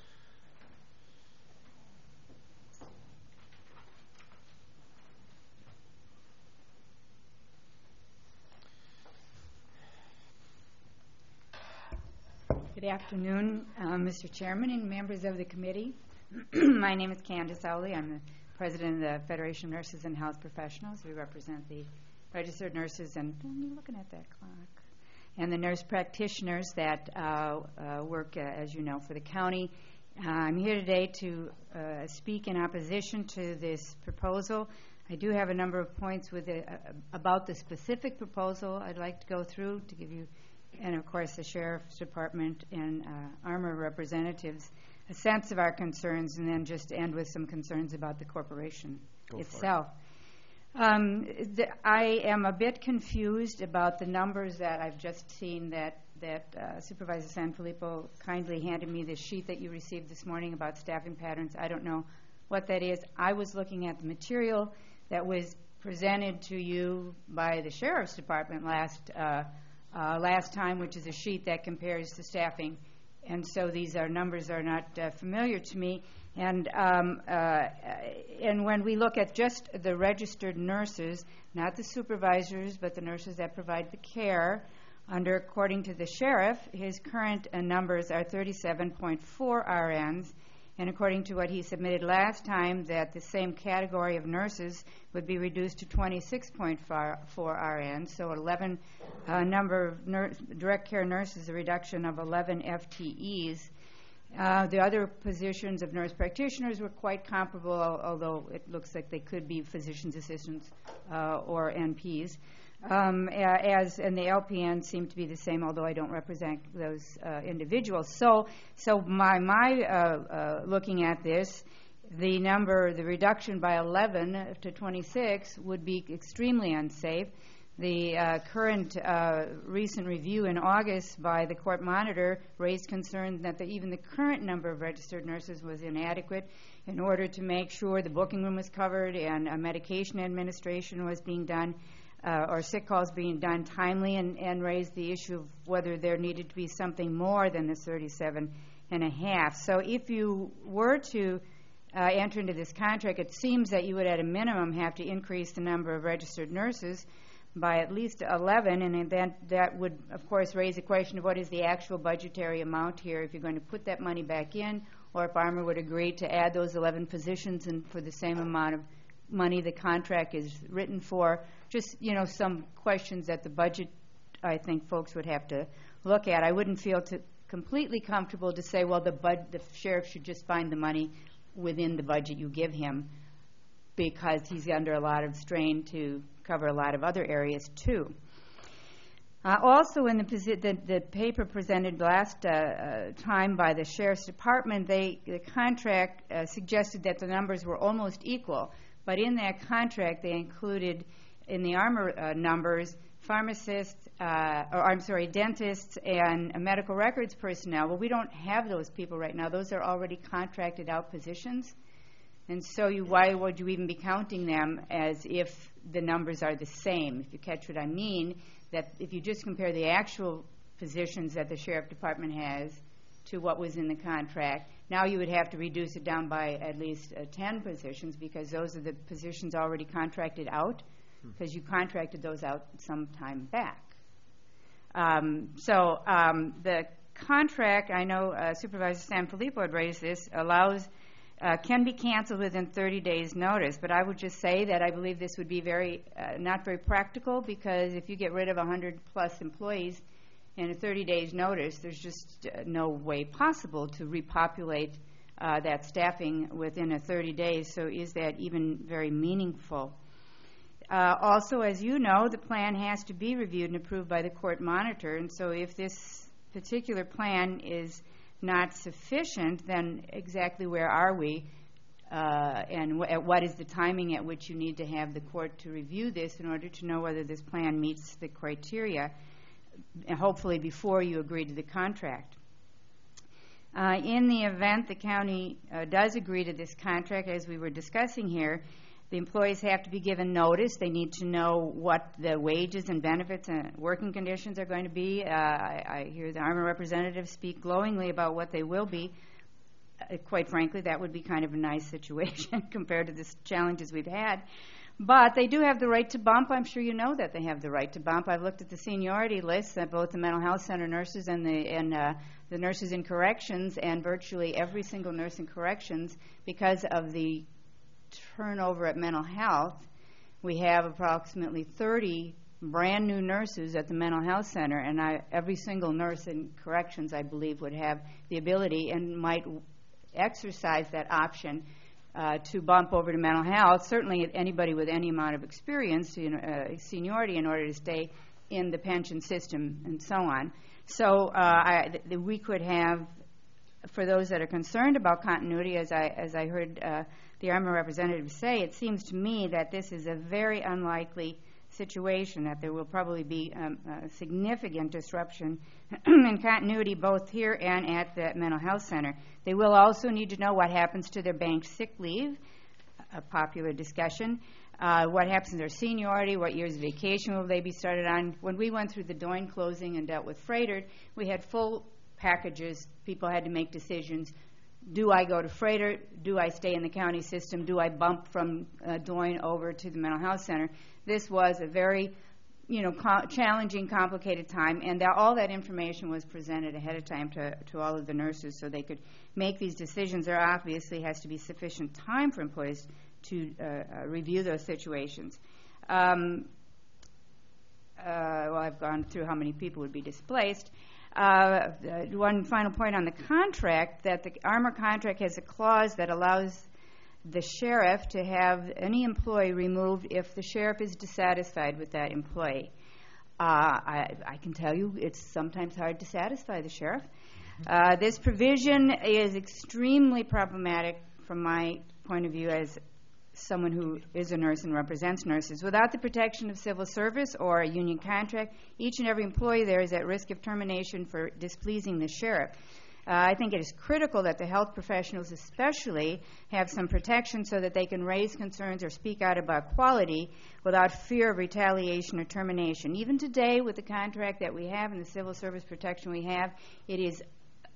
Good afternoon, uh, Mister Chairman and members of the committee. My name is Candace Owley. I'm the president of the Federation of Nurses and Health Professionals. We represent the registered nurses, and I'm looking at that clock, and the nurse practitioners that uh, uh, work, uh, as you know, for the county. Uh, I'm here today to uh, speak in opposition to this proposal. I do have a number of points with the, uh, about the specific proposal I'd like to go through to give you, and of course the Sheriff's Department and uh, Armor representatives, a sense of our concerns, and then just end with some concerns about the corporation Go for itself. Um, the, I am a bit confused about the numbers that I've just seen that, that uh, Supervisor Sanfilippo kindly handed me this sheet that you received this morning about staffing patterns. I don't know what that is. I was looking at the material that was presented to you by the Sheriff's Department last, uh, uh, last time, which is a sheet that compares the staffing. And so these are numbers are not uh, familiar to me. And um, uh, and when we look at just the registered nurses, not the supervisors, but the nurses that provide the care, under according to the sheriff, his current uh, numbers are thirty-seven point four R Ns, and according to what he submitted last time, that the same category of nurses would be reduced to twenty-six point four R Ns, so eleven uh, number of nurse, direct care nurses, a reduction of eleven F T Es. Uh, the other positions of nurse practitioners were quite comparable, al- although it looks like they could be physician's assistants uh, or N Ps. Um, as and the L P Ns seem to be the same, although I don't represent those uh, individuals. So, so my my uh, uh, looking at this, the number, the reduction by eleven to twenty-six would be extremely unsafe. The uh, current uh, recent review in August by the court monitor raised concern that the, even the current number of registered nurses was inadequate in order to make sure the booking room was covered and uh, medication administration was being done uh, or sick calls being done timely, and, and raised the issue of whether there needed to be something more than the thirty-seven and a half. So if you were to uh, enter into this contract, it seems that you would at a minimum have to increase the number of registered nurses by at least eleven, and then that would, of course, raise the question of what is the actual budgetary amount here if you're going to put that money back in, or if Armor would agree to add those eleven positions and for the same amount of money the contract is written for. Just, you know, some questions that the budget, I think, folks would have to look at. I wouldn't feel to completely comfortable to say, well, the, bud- the sheriff should just find the money within the budget you give him, because he's under a lot of strain to cover a lot of other areas too. Uh, also, in the, posi- the, the paper presented last uh, uh, time by the Sheriff's Department, they, the contract uh, suggested that the numbers were almost equal, but in that contract they included in the Armor uh, numbers pharmacists, uh, or I'm sorry, dentists and uh, medical records personnel. Well, we don't have those people right now. Those are already contracted out positions. And so you, why would you even be counting them as if the numbers are the same? If you catch what I mean, that if you just compare the actual positions that the Sheriff Department has to what was in the contract, now you would have to reduce it down by at least uh, ten positions, because those are the positions already contracted out, because you contracted those out some time back. Um, so um, the contract, I know uh, Supervisor Sanfilippo had raised this, allows Uh, can be canceled within thirty days notice, but I would just say that I believe this would be very uh, not very practical, because if you get rid of one hundred plus employees in a thirty days notice, there's just uh, no way possible to repopulate uh, that staffing within a thirty days, so is that even very meaningful? Uh, also, as you know, the plan has to be reviewed and approved by the court monitor, and so if this particular plan is not sufficient, then exactly where are we, uh, and w- at what is the timing at which you need to have the court to review this in order to know whether this plan meets the criteria, and hopefully before you agree to the contract. Uh, in the event the county uh, does agree to this contract, as we were discussing here, the employees have to be given notice. They need to know what the wages and benefits and working conditions are going to be. Uh, I, I hear the Armor representatives speak glowingly about what they will be. Uh, quite frankly, that would be kind of a nice situation compared to the challenges we've had. But they do have the right to bump. I'm sure you know that they have the right to bump. I've looked at the seniority lists at both the mental health center nurses and the and uh, the nurses in corrections, and virtually every single nurse in corrections, because of the turnover at mental health, we have approximately thirty brand-new nurses at the mental health center, and I, every single nurse in corrections, I believe, would have the ability and might exercise that option uh, to bump over to mental health. Certainly anybody with any amount of experience, you know, uh, seniority, in order to stay in the pension system and so on. So uh, I, th- we could have, for those that are concerned about continuity, as I, as I heard uh, the ARMA representative say, it seems to me that this is a very unlikely situation, that there will probably be um, a significant disruption in continuity both here and at the mental health center. They will also need to know what happens to their banked sick leave, a popular discussion. Uh, what happens to their seniority, what year's vacation will they be started on. When we went through the Doyne closing and dealt with Freighter, we had full packages. People had to make decisions. Do I go to Freighter? Do I stay in the county system? Do I bump from uh, Doyne over to the mental health center? This was a very, you know, co- challenging, complicated time, and that all that information was presented ahead of time to, to all of the nurses so they could make these decisions. There obviously has to be sufficient time for employees to uh, uh, review those situations. Um, uh, well, I've gone through how many people would be displaced. Uh, uh, one final point on the contract, that the ARMOR contract has a clause that allows the sheriff to have any employee removed if the sheriff is dissatisfied with that employee. Uh, I, I can tell you it's sometimes hard to satisfy the sheriff. Uh, this provision is extremely problematic from my point of view as someone who is a nurse and represents nurses. Without the protection of civil service or a union contract, each and every employee there is at risk of termination for displeasing the sheriff. Uh, I think it is critical that the health professionals especially have some protection so that they can raise concerns or speak out about quality without fear of retaliation or termination. Even today, with the contract that we have and the civil service protection we have, it is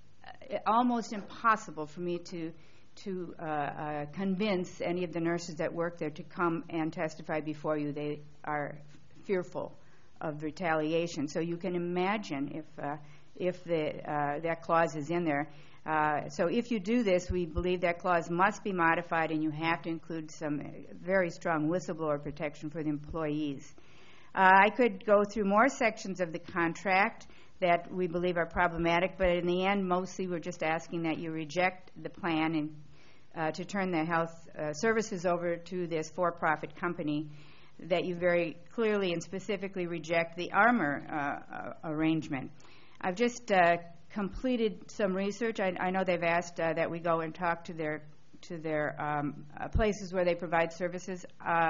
almost impossible for me to to uh, uh, convince any of the nurses that work there to come and testify before you. They are fearful of retaliation. So you can imagine if uh, if the, uh, that clause is in there. Uh, so if you do this, we believe that clause must be modified, and you have to include some very strong whistleblower protection for the employees. Uh, I could go through more sections of the contract that we believe are problematic, but in the end, mostly we're just asking that you reject the plan and uh, to turn the health uh, services over to this for-profit company, that you very clearly and specifically reject the ARMOR uh, uh, arrangement. I've just uh, completed some research. I, I know they've asked uh, that we go and talk to their to their um, uh, places where they provide services. Uh,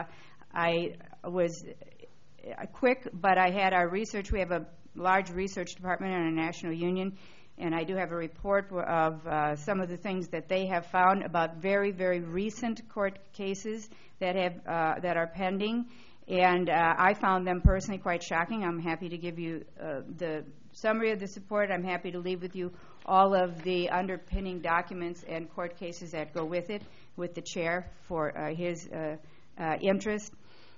I was uh, quick, but I had our research. We have a large research department in a national union, and I do have a report of uh, some of the things that they have found about very, very recent court cases that have uh, that are pending. And uh, I found them personally quite shocking. I'm happy to give you uh, the summary of the support. I'm happy to leave with you all of the underpinning documents and court cases that go with it, with the chair for uh, his uh, uh, interest.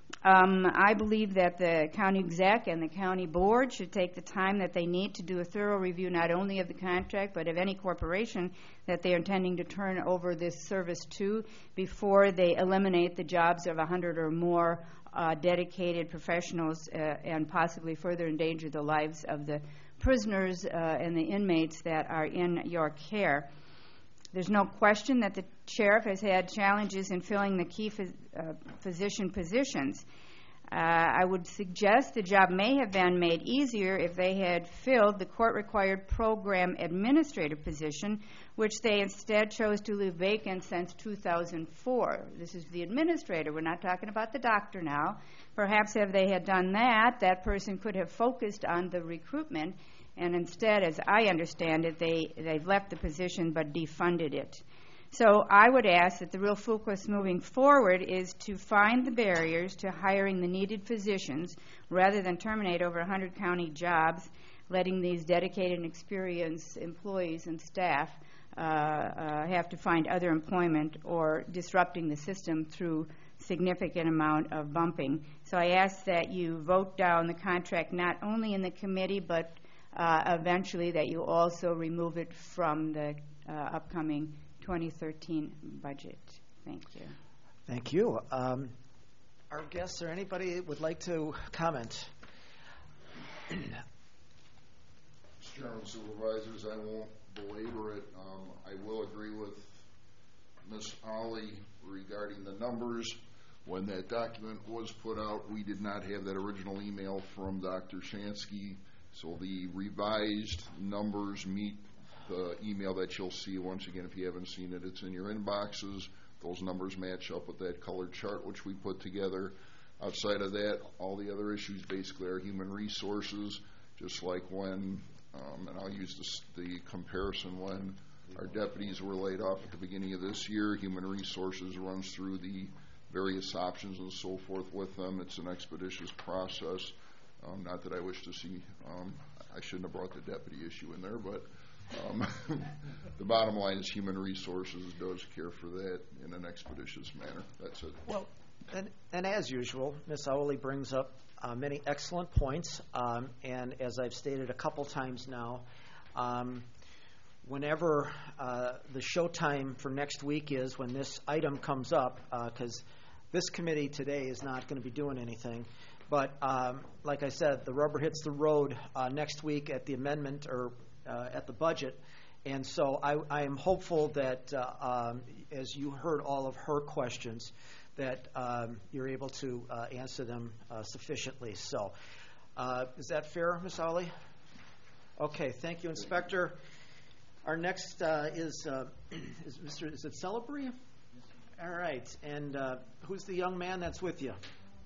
Um, I believe that the county exec and the county board should take the time that they need to do a thorough review not only of the contract but of any corporation that they are intending to turn over this service to before they eliminate the jobs of one hundred or more uh, dedicated professionals uh, and possibly further endanger the lives of the prisoners uh, and the inmates that are in your care. There's no question that the sheriff has had challenges in filling the key phys- uh, physician positions. Uh, I would suggest the job may have been made easier if they had filled the court-required program administrator position, which they instead chose to leave vacant since two thousand four. This is the administrator. We're not talking about the doctor now. Perhaps if they had done that, that person could have focused on the recruitment, and instead, as I understand it, they, they've left the position but defunded it. So I would ask that the real focus moving forward is to find the barriers to hiring the needed physicians rather than terminate over one hundred county jobs, letting these dedicated and experienced employees and staff uh, uh, have to find other employment or disrupting the system through significant amount of bumping. So I ask that you vote down the contract not only in the committee but uh, eventually that you also remove it from the uh, upcoming twenty thirteen budget. Thank you. Thank you. Um, our guests or anybody that would like to comment? Mister Chairman, Supervisors, I won't belabor it. Um, I will agree with Miz Ollie regarding the numbers. When that document was put out, we did not have that original email from Doctor Shansky, so the revised numbers meet the email that you'll see. Once again, if you haven't seen it, it's in your inboxes. Those numbers match up with that colored chart which we put together. Outside of that, all the other issues basically are human resources, just like when, um, and I'll use this, the comparison, when our deputies were laid off at the beginning of this year, human resources runs through the various options and so forth with them. It's an expeditious process. Um, not that I wish to see, um, I shouldn't have brought the deputy issue in there, but um, the bottom line is human resources does care for that in an expeditious manner. That's it. Well, and, and as usual, Miz Owley brings up uh, many excellent points, um, and as I've stated a couple times now, um, whenever uh, the showtime for next week is, when this item comes up, because uh, this committee today is not going to be doing anything, but um, like I said, the rubber hits the road uh, next week at the amendment or uh, at the budget, and so I, I am hopeful that uh, um, as you heard all of her questions, that um, you're able to uh, answer them uh, sufficiently. So, uh, is that fair, Miz Owley? Okay, thank you, Inspector. Our next uh, is uh, is Mister Is it Celebry? All right, and uh, who's the young man that's with you?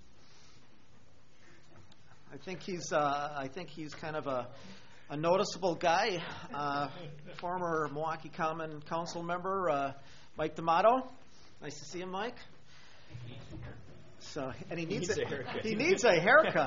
I think he's uh, I think he's kind of a, a noticeable guy. Uh, former Milwaukee Common Council member uh, Mike D'Amato. Nice to see you, Mike. So, and he needs, he needs a, a haircut. He needs a haircut.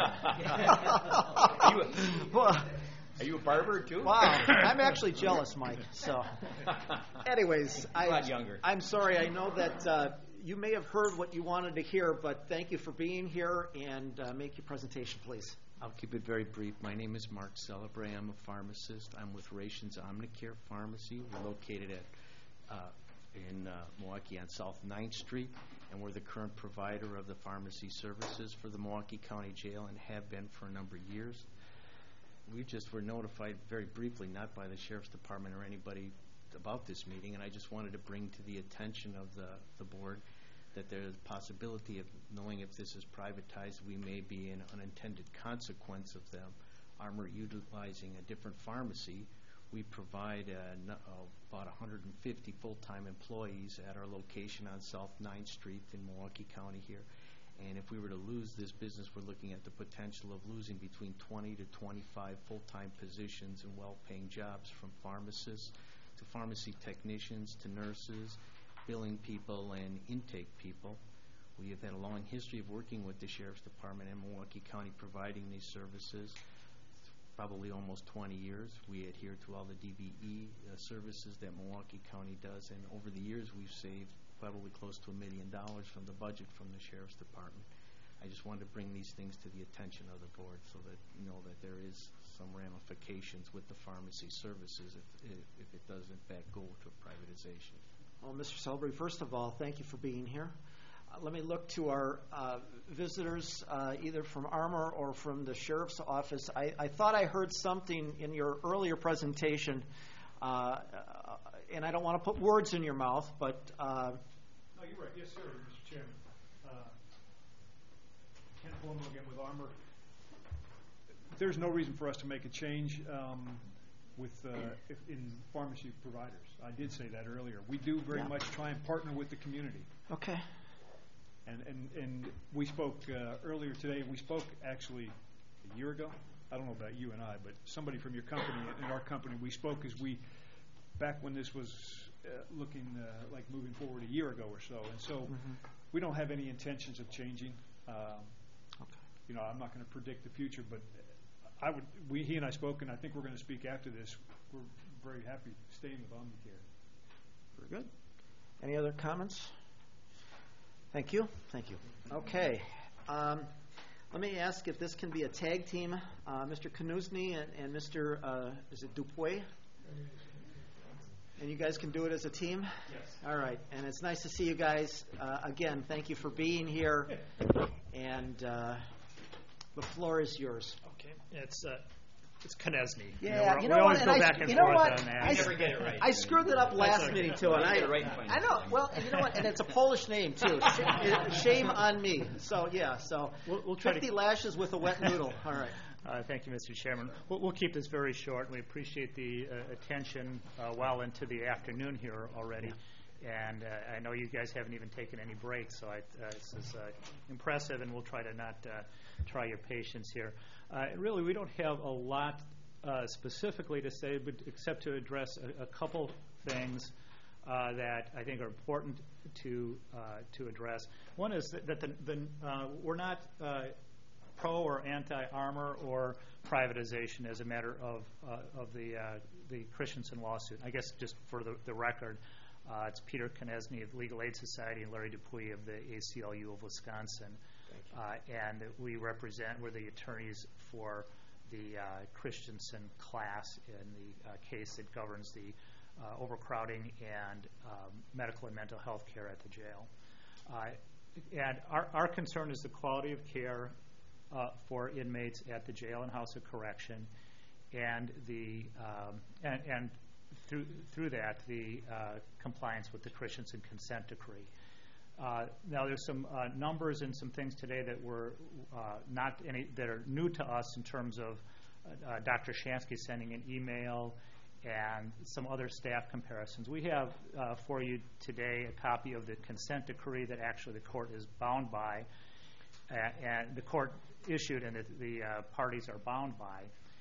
Are you a, well, are you a barber too? Wow, I'm actually jealous, Mike. So, anyways, a I, lot younger. I'm sorry. I know that uh, you may have heard what you wanted to hear, but thank you for being here, and uh, make your presentation, please. I'll keep it very brief. My name is Mark Celebre. I'm a pharmacist. I'm with Rations Omnicare Pharmacy. We're located at uh, in uh, Milwaukee on South ninth Street, and we're the current provider of the pharmacy services for the Milwaukee County Jail and have been for a number of years. We just were notified very briefly, not by the Sheriff's Department or anybody about this meeting, and I just wanted to bring to the attention of the, the board that there's a possibility of knowing if this is privatized, we may be an unintended consequence of them. Armor utilizing a different pharmacy. We provide uh, uh, about one hundred fifty full-time employees at our location on South ninth Street in Milwaukee County here. And if we were to lose this business, we're looking at the potential of losing between twenty to twenty-five full-time positions and well-paying jobs, from pharmacists to pharmacy technicians to nurses, billing people, and intake people. We have had a long history of working with the Sheriff's Department and Milwaukee County providing these services, probably almost twenty years. We adhere to all the D V E uh, services that Milwaukee County does, and over the years we've saved probably close to a million dollars from the budget from the Sheriff's Department. I just wanted to bring these things to the attention of the board so that you know that there is some ramifications with the pharmacy services if, if it does in fact go to privatization. Well, Mister Celebre, first of all, thank you for being here. Uh, let me look to our uh, visitors, uh, either from Armor or from the Sheriff's Office. I, I thought I heard something in your earlier presentation, uh, and I don't want to put words in your mouth, but... Uh, no, you're right. Yes, sir, Mister Chairman. Uh, Ken Palumbo again with Armor. There's no reason for us to make a change um, with uh, if in pharmacy providers. I did say that earlier. We do very yeah. much try and partner with the community. Okay. And and, and we spoke uh, earlier today. We spoke actually a year ago. I don't know about you and I, but somebody from your company and our company, we spoke as we, back when this was uh, looking uh, like moving forward a year ago or so. And so mm-hmm. we don't have any intentions of changing. Um, okay. You know, I'm not going to predict the future, but I would. We, he and I spoke, and I think we're going to speak after this. We're very happy staying with Omnicare. Very good. Any other comments? Thank you. Thank you. Okay. Um, let me ask if this can be a tag team. Uh, Mister Knusny and, and Mister Uh, is it Dupuy? And you guys can do it as a team? Yes. All right. And it's nice to see you guys. Uh, again, thank you for being here. And uh, the floor is yours. Okay. It's uh, it's Konechny. Yeah, you know, you we know always what? go And I, back and you know forth what? on that. I, You never get it right. I screwed it up last okay. meeting too, and I, Get it right and find I it. know. Well, you know what? And it's a Polish name too. Shame, shame on me. So yeah. So We'll- we'll try to- fifty lashes with a wet noodle. All right. Uh, Thank you, Mister Chairman. We'll we'll keep this very short. We appreciate the uh, attention uh, well into the afternoon here already. And uh, I know you guys haven't even taken any breaks, so I, uh, this is uh, impressive, and we'll try to not uh, try your patience here. Uh, Really, we don't have a lot uh, specifically to say, but except to address a a couple things uh, that I think are important to uh, to address. One is that that the, the, uh, we're not uh, pro or anti-armor or privatization as a matter of uh, of the uh, the Christensen lawsuit. I guess just for the, the record, uh, it's Peter Konechny of Legal Aid Society and Larry Dupuy of the A C L U of Wisconsin, uh, and we represent we're the attorneys for the uh, Christensen class in the uh, case that governs the uh, overcrowding and um, medical and mental health care at the jail. Uh, and our, our concern is the quality of care Uh, for inmates at the jail and house of correction, and the um, and, and through through that the uh, compliance with the Christensen consent decree. Uh, now there's some uh, numbers and some things today that were uh, not any that are new to us in terms of uh, Doctor Shansky sending an email and some other staff comparisons. We have uh, for you today a copy of the consent decree that actually the court is bound by, uh, and the court issued and the, the uh, parties are bound by.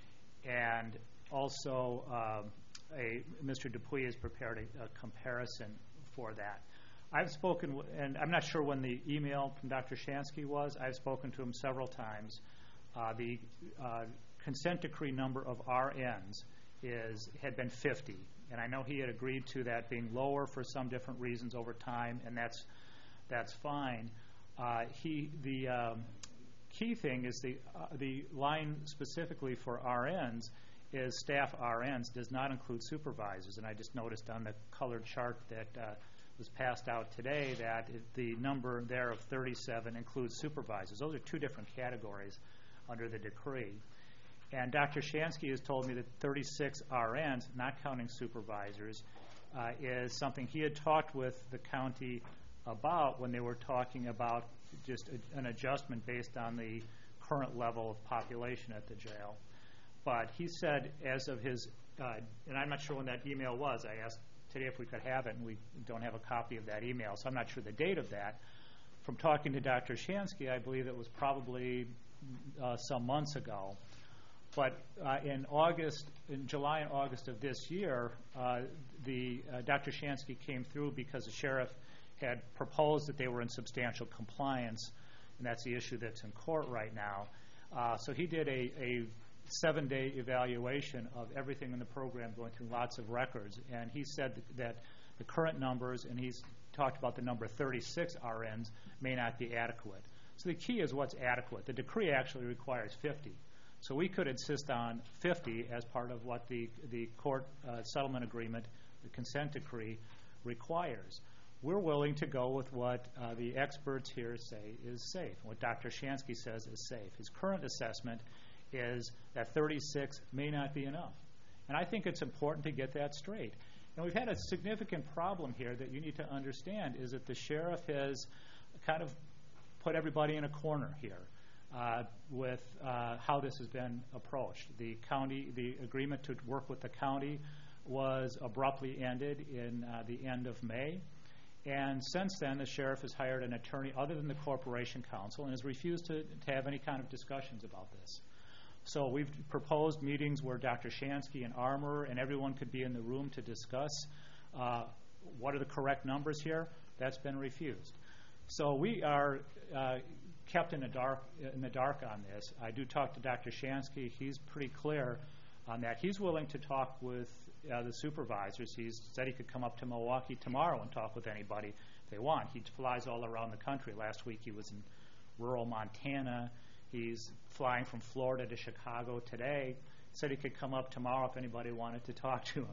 And also um, a, Mister Dupuy has prepared a, a comparison for that. I've spoken, w- and I'm not sure when the email from Doctor Shansky was. I've spoken to him several times. Uh, the uh, consent decree number of R Ns is had been fifty, and I know he had agreed to that being lower for some different reasons over time, and that's that's fine. Uh, he the um, key thing is the uh, the line specifically for R Ns is staff R Ns does not include supervisors, and I just noticed on the colored chart that uh, was passed out today that it, the number there of thirty-seven includes supervisors. Those are two different categories under the decree. And Doctor Shansky has told me that thirty-six R Ns, not counting supervisors, uh, is something he had talked with the county about when they were talking about just a, an adjustment based on the current level of population at the jail. But he said as of his, uh, and I'm not sure when that email was. I asked today if we could have it, and we don't have a copy of that email, so I'm not sure the date of that. From talking to Doctor Shansky, I believe it was probably uh, some months ago. But uh, in August, in July and August of this year, uh, the uh, Doctor Shansky came through because the sheriff had proposed that they were in substantial compliance, and that's the issue that's in court right now. Uh, so he did a, a seven-day evaluation of everything in the program, going through lots of records, and he said that the current numbers, and he's talked about the number thirty-six R Ns, may not be adequate. So the key is what's adequate. The decree actually requires fifty. So we could insist on fifty as part of what the, the court uh, settlement agreement, the consent decree, requires. We're willing to go with what uh, the experts here say is safe, what Doctor Shansky says is safe. His current assessment is that thirty-six may not be enough. And I think it's important to get that straight. And we've had a significant problem here that you need to understand is that the sheriff has kind of put everybody in a corner here. Uh, with uh, how this has been approached. The county, the agreement to work with the county was abruptly ended in uh, the end of May. And since then, the sheriff has hired an attorney other than the Corporation Counsel and has refused to, to have any kind of discussions about this. So we've proposed meetings where Doctor Shansky and Armour and everyone could be in the room to discuss uh, what are the correct numbers here. That's been refused. So we are uh, kept in the dark in the dark on this. I do talk to Doctor Shansky. He's pretty clear on that. He's willing to talk with uh, the supervisors. He's said he could come up to Milwaukee tomorrow and talk with anybody if they want. He flies all around the country. Last week he was in rural Montana. He's flying from Florida to Chicago today. Said he could come up tomorrow if anybody wanted to talk to him.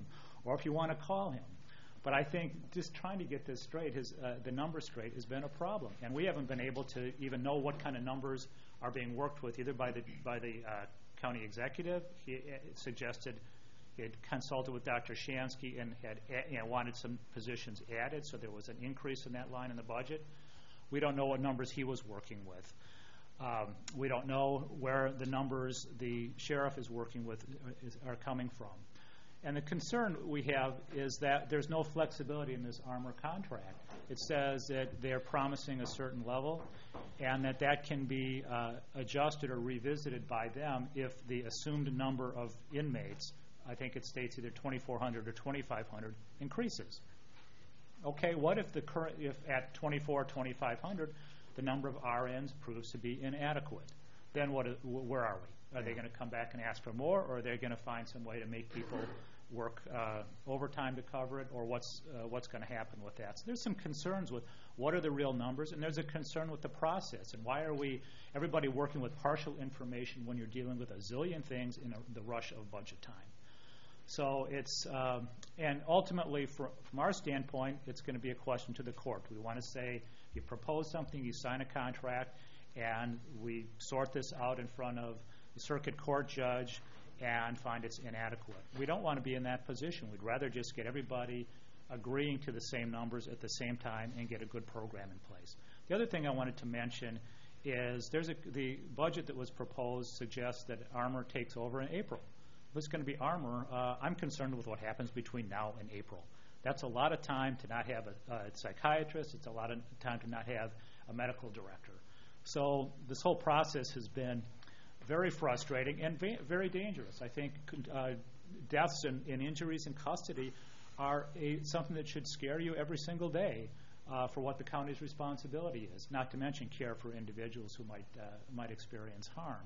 or if you want to call him. But I think just trying to get this straight, his, uh, the numbers straight, has been a problem. And we haven't been able to even know what kind of numbers are being worked with, either by the, by the uh, county executive. He uh, suggested he had consulted with Doctor Shansky and had you know, wanted some positions added, so there was an increase in that line in the budget. We don't know what numbers he was working with. Um, we don't know where the numbers the sheriff is working with is, are coming from. And the concern we have is that there's no flexibility in this Armor contract. It says that they're promising a certain level and that that can be uh, adjusted or revisited by them if the assumed number of inmates, I think it states either twenty-four hundred or twenty-five hundred, increases. Okay, what if the current, if at twenty-four, twenty-five hundred, the number of R Ns proves to be inadequate? Then what? Where are we? Are they going to come back and ask for more, or are they going to find some way to make people work uh, overtime to cover it, or what's uh, what's going to happen with that? So there's some concerns with what are the real numbers, and there's a concern with the process, and why are we everybody working with partial information when you're dealing with a zillion things in a, the rush of budget time? So it's um, and ultimately, for, from our standpoint, it's going to be a question to the court. We want to say you propose something, you sign a contract, and we sort this out in front of the circuit court judge and find it's inadequate. We don't want to be in that position. We'd rather just get everybody agreeing to the same numbers at the same time and get a good program in place. The other thing I wanted to mention is there's a, the budget that was proposed suggests that Armor takes over in April. If it's going to be Armor, uh, I'm concerned with what happens between now and April. That's a lot of time to not have a, a psychiatrist. It's a lot of time to not have a medical director. So this whole process has been very frustrating and va- very dangerous. I think uh, deaths and, and injuries in custody are a, something that should scare you every single day uh, for what the county's responsibility is, not to mention care for individuals who might, uh, might experience harm.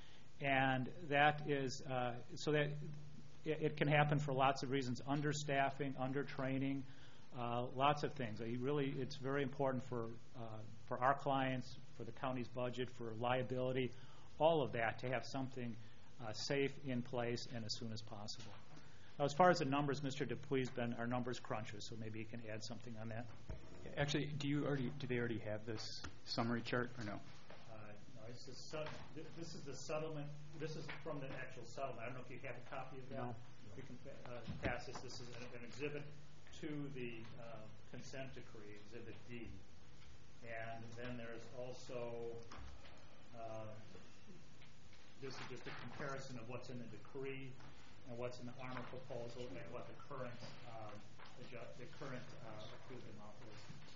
And that is, uh, so that it, it can happen for lots of reasons, understaffing, undertraining, uh, lots of things. I really, it's very important for, uh, for our clients, for the county's budget, for liability, all of that, to have something uh, safe in place and as soon as possible. Now, as far as the numbers, Mister Dupuy's been our numbers cruncher, so maybe you can add something on that. Actually, do you already, do they already have this summary chart or no? This is, su- this is the settlement. This is from the actual settlement. I don't know if you have a copy of that. No. We can uh, pass this. This is an, an exhibit to the uh, consent decree, Exhibit D. And then there's also, uh, this is just a comparison of what's in the decree and what's in the Armor proposal and what the current, uh, adjust, the current uh, approved amount is.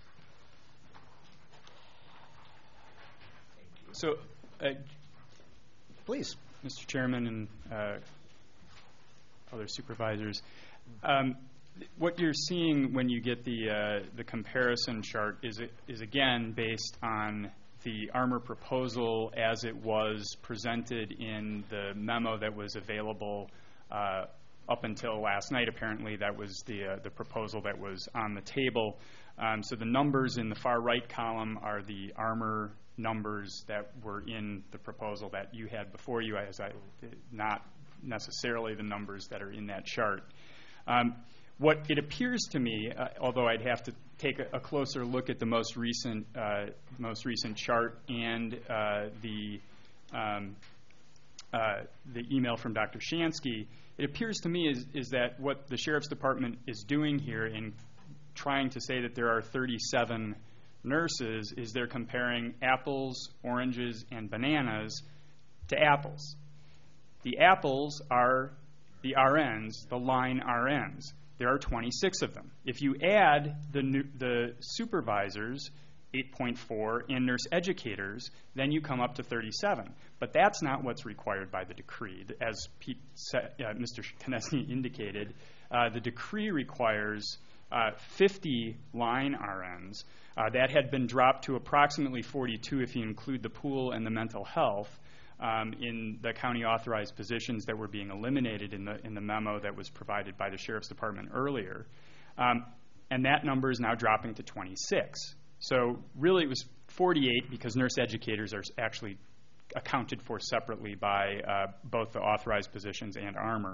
So, uh, please, Mister Chairman and uh, other supervisors, um, what you're seeing when you get the uh, the comparison chart is is again based on the Armor proposal as it was presented in the memo that was available uh, up until last night. Apparently, that was the uh, the proposal that was on the table. Um, so the numbers in the far right column are the Armor numbers that were in the proposal that you had before you, as I, not necessarily the numbers that are in that chart. Um, what it appears to me, uh, although I'd have to take a, a closer look at the most recent, uh, most recent chart and uh, the um, uh, the email from Doctor Shansky, it appears to me is, is that what the Sheriff's Department is doing here in trying to say that there are thirty-seven nurses is they're comparing apples, oranges, and bananas to apples. The apples are the R Ns, the line R Ns. There are twenty-six of them. If you add the new, the supervisors, eight point four, and nurse educators, then you come up to thirty-seven. But that's not what's required by the decree. As Pete said, uh, Mister Konecny indicated, uh, the decree requires uh, fifty line R Ns. Uh, that had been dropped to approximately forty-two if you include the pool and the mental health um, in the county authorized positions that were being eliminated in the in the memo that was provided by the Sheriff's Department earlier. Um, and that number is now dropping to twenty-six. So really it was forty-eight because nurse educators are actually accounted for separately by uh, both the authorized positions and Armor.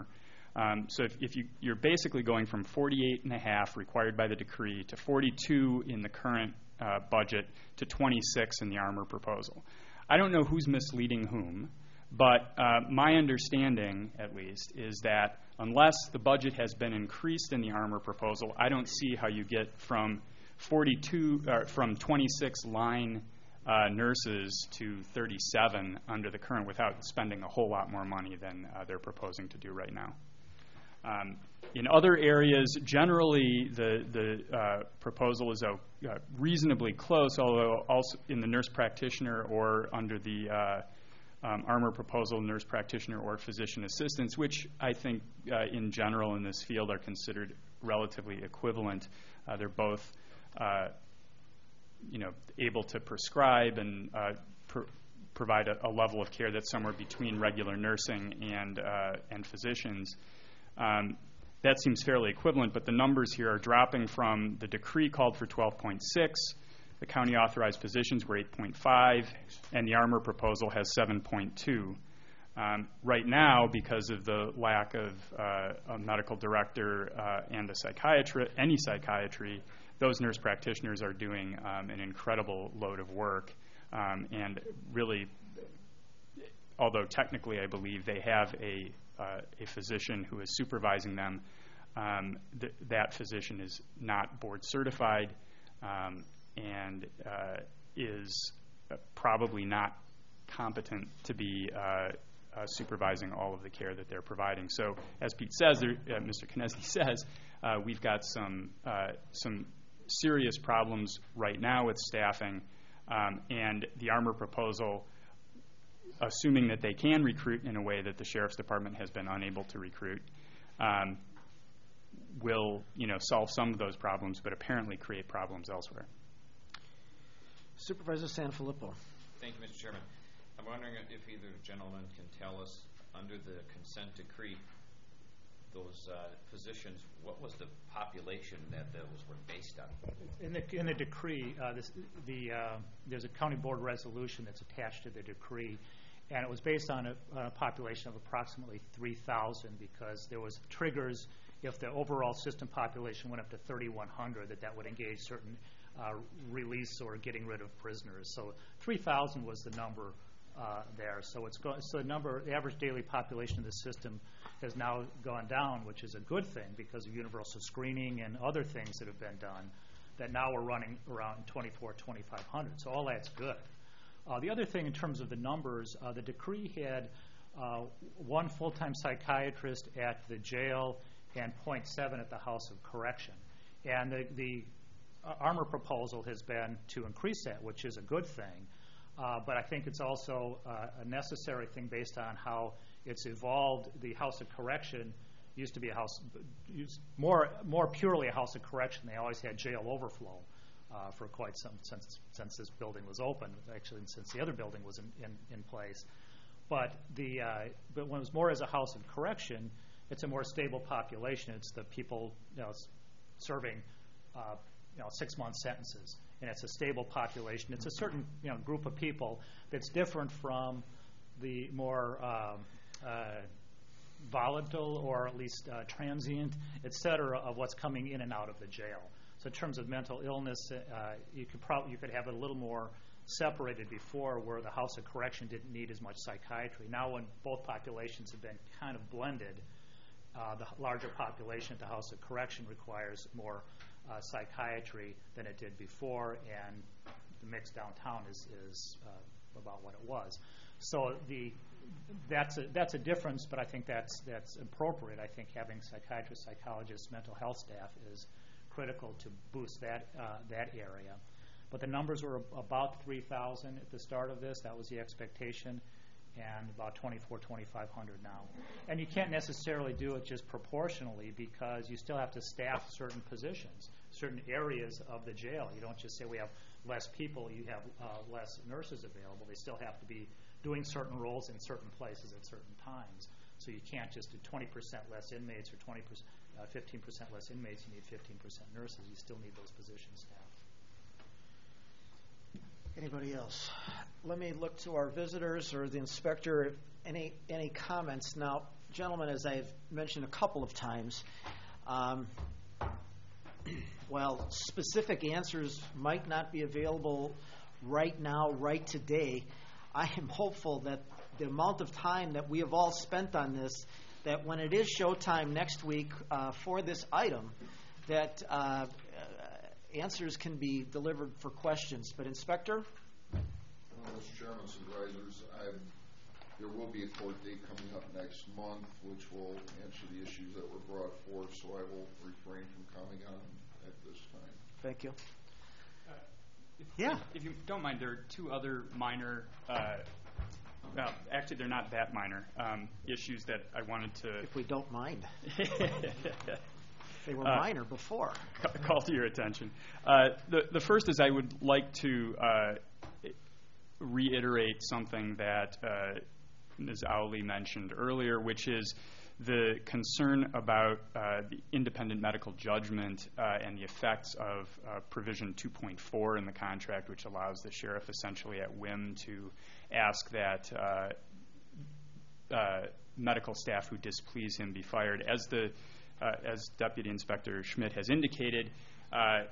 Um, so if, if you, you're basically going from forty-eight and a half required by the decree to forty-two in the current uh, budget to twenty-six in the Armour proposal. I don't know who's misleading whom, but uh, my understanding, at least, is that unless the budget has been increased in the Armour proposal, I don't see how you get from forty-two, uh, from twenty-six line uh, nurses to thirty-seven under the current without spending a whole lot more money than uh, they're proposing to do right now. Um, in other areas, generally the, the uh, proposal is uh, reasonably close, although also in the nurse practitioner or under the uh, um, Armour proposal, nurse practitioner or physician assistants, which I think uh, in general in this field are considered relatively equivalent. Uh, they're both uh, you know, able to prescribe and uh, pr- provide a, a level of care that's somewhere between regular nursing and, uh, and physicians. Um, that seems fairly equivalent, but the numbers here are dropping from the decree called for twelve point six, the county authorized physicians were eight point five, and the Armour proposal has seven point two. Um, right now, because of the lack of uh, a medical director uh, and a psychiatrist, any psychiatry, those nurse practitioners are doing um, an incredible load of work, um, and really, although technically I believe they have a Uh, a physician who is supervising them, um, th- that physician is not board certified um, and uh, is uh, probably not competent to be uh, uh, supervising all of the care that they're providing. So, as Pete says, there, uh, Mister Konieczny says, uh, we've got some uh, some serious problems right now with staffing, um, and the Armour proposal, assuming that they can recruit in a way that the Sheriff's Department has been unable to recruit, um, will, you know, solve some of those problems, but apparently create problems elsewhere. Supervisor Sanfilippo. Thank you, Mister Chairman. I'm wondering if either gentleman can tell us, under the consent decree, those uh, positions, what was the population that those were based on? In the, in the decree, uh, this, the, uh, there's a county board resolution that's attached to the decree, and it was based on a, a population of approximately three thousand, because there was triggers if the overall system population went up to thirty-one hundred, that that would engage certain uh, release or getting rid of prisoners. So three thousand was the number uh, there. So it's go- so the number, the average daily population of the system has now gone down, which is a good thing because of universal screening and other things that have been done, that now we're running around twenty-four, twenty-five hundred. So all that's good. Uh, the other thing in terms of the numbers, uh, the decree had uh, one full-time psychiatrist at the jail and zero point seven at the House of Correction. And the, the uh, Armour proposal has been to increase that, which is a good thing. Uh, but I think it's also uh, a necessary thing based on how it's evolved. The House of Correction used to be a house, used more more purely a House of Correction. They always had jail overflow uh, for quite some since since this building was open. Actually, since the other building was in, in, in place. But the uh, but when it was more as a House of Correction, it's a more stable population. It's the people, you know, serving uh, you know six month sentences, and it's a stable population. It's a certain you know group of people that's different from the more um, uh, volatile or at least uh, transient, et cetera, of what's coming in and out of the jail. So in terms of mental illness, uh, you could probably you could have it a little more separated before, where the House of Correction didn't need as much psychiatry. Now, when both populations have been kind of blended, uh, the larger population at the House of Correction requires more uh, psychiatry than it did before, and the mix downtown is, is uh, about what it was. So the that's a that's a difference, but I think that's that's appropriate. I think having psychiatrists, psychologists, mental health staff is critical to boost that uh, that area. But the numbers were about three thousand at the start of this. That was the expectation, and about twenty-four, twenty-five hundred now. And you can't necessarily do it just proportionally, because you still have to staff certain positions, certain areas of the jail. You don't just say we have less people, you have uh, less nurses available. They still have to be doing certain roles in certain places at certain times. So you can't just do twenty percent less inmates or twenty percent, uh, fifteen percent less inmates. You need fifteen percent nurses. You still need those positions staffed. Anybody else? Let me look to our visitors or the inspector. Any any comments? Now, gentlemen, as I've mentioned a couple of times, um, while specific answers might not be available right now, right today, I am hopeful that the amount of time that we have all spent on this, that when it is showtime next week uh, for this item, that uh, answers can be delivered for questions. But Inspector? Uh, Mister Chairman, Supervisors, I've, there will be a court date coming up next month which will answer the issues that were brought forth, so I will refrain from commenting on at this time. Thank you. Uh, if, yeah. If you don't mind, there are two other minor, uh, well, actually they're not that minor, um, issues that I wanted to... If we don't mind. They were uh, minor before. Call to your attention. Uh, the, the first is I would like to uh, reiterate something that uh, Miz Owley mentioned earlier, which is the concern about uh, the independent medical judgment uh, and the effects of uh, provision two point four in the contract, which allows the sheriff essentially at whim to ask that uh, uh, medical staff who displease him be fired. As the Uh, as Deputy Inspector Schmidt has indicated, uh,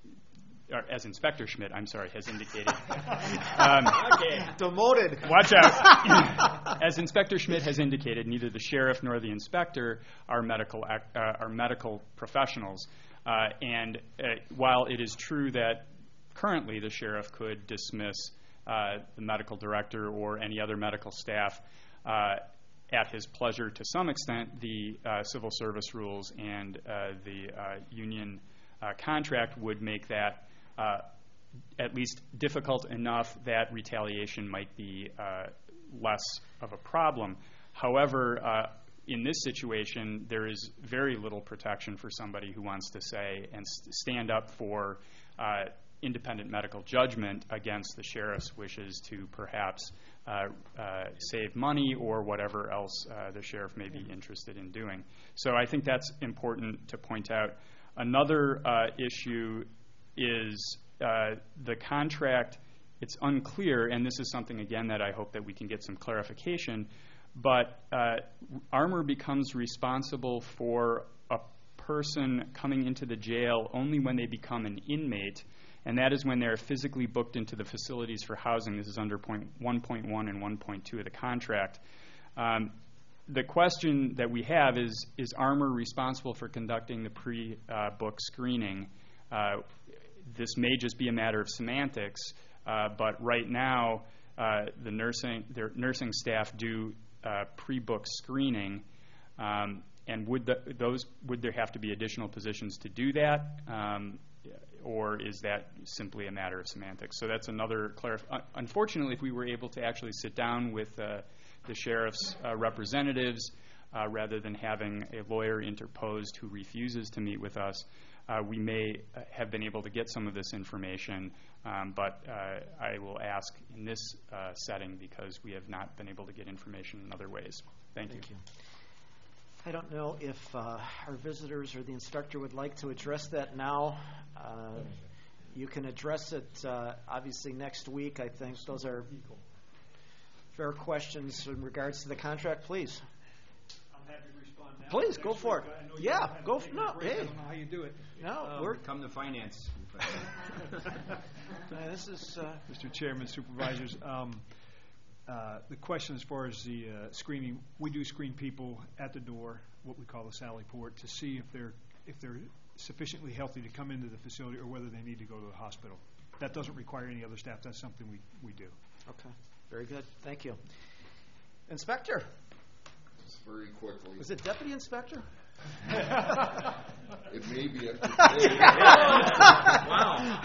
or as Inspector Schmidt, I'm sorry, has indicated. um, okay. Demoted. Watch out. As Inspector Schmidt has indicated, neither the sheriff nor the inspector are medical uh, are medical professionals. Uh, and uh, while it is true that currently the sheriff could dismiss uh, the medical director or any other medical staff uh, at his pleasure to some extent, the uh, civil service rules and uh, the uh, union uh, contract would make that uh, at least difficult enough that retaliation might be uh, less of a problem. However, uh, in this situation, there is very little protection for somebody who wants to say and st- stand up for uh, independent medical judgment against the sheriff's wishes to perhaps uh, uh, save money or whatever else uh, the sheriff may be interested in doing. So I think that's important to point out. Another uh, issue is uh, the contract. It's unclear, and this is something, again, that I hope that we can get some clarification, but uh, Armour becomes responsible for a person coming into the jail only when they become an inmate, and that is when they're physically booked into the facilities for housing. This is under point one point one and one point two of the contract. Um, the question that we have is, is Armour responsible for conducting the pre-book screening? Uh, this may just be a matter of semantics, uh, but right now uh, the nursing, their nursing staff do uh, pre-book screening, um, and would the, those would there have to be additional positions to do that? Um, Or is that simply a matter of semantics? So that's another clarif- uh, Unfortunately, if we were able to actually sit down with uh, the sheriff's uh, representatives, uh, rather than having a lawyer interposed who refuses to meet with us, uh, we may have been able to get some of this information. Um, but uh, I will ask in this uh, setting because we have not been able to get information in other ways. Thank, Thank you. you. I don't know if uh, our visitors or the inspector would like to address that now. Uh, you can address it uh, obviously next week. I think those are fair questions in regards to the contract. Please. I'm happy to respond now. Please, go for it. Yeah, go for it. No, hey. I don't know how you do it. No, um, we're... Come to finance. uh, this is... Uh, Mister Chairman, Supervisors, um, Uh, the question as far as the uh, screening, we do screen people at the door, what we call the Sally Port, to see if they're if they're sufficiently healthy to come into the facility or whether they need to go to the hospital. That doesn't require any other staff. That's something we, we do. Okay. Very good. Thank you. Inspector. Just very quickly. Was it Deputy Inspector? It may be after today. Wow.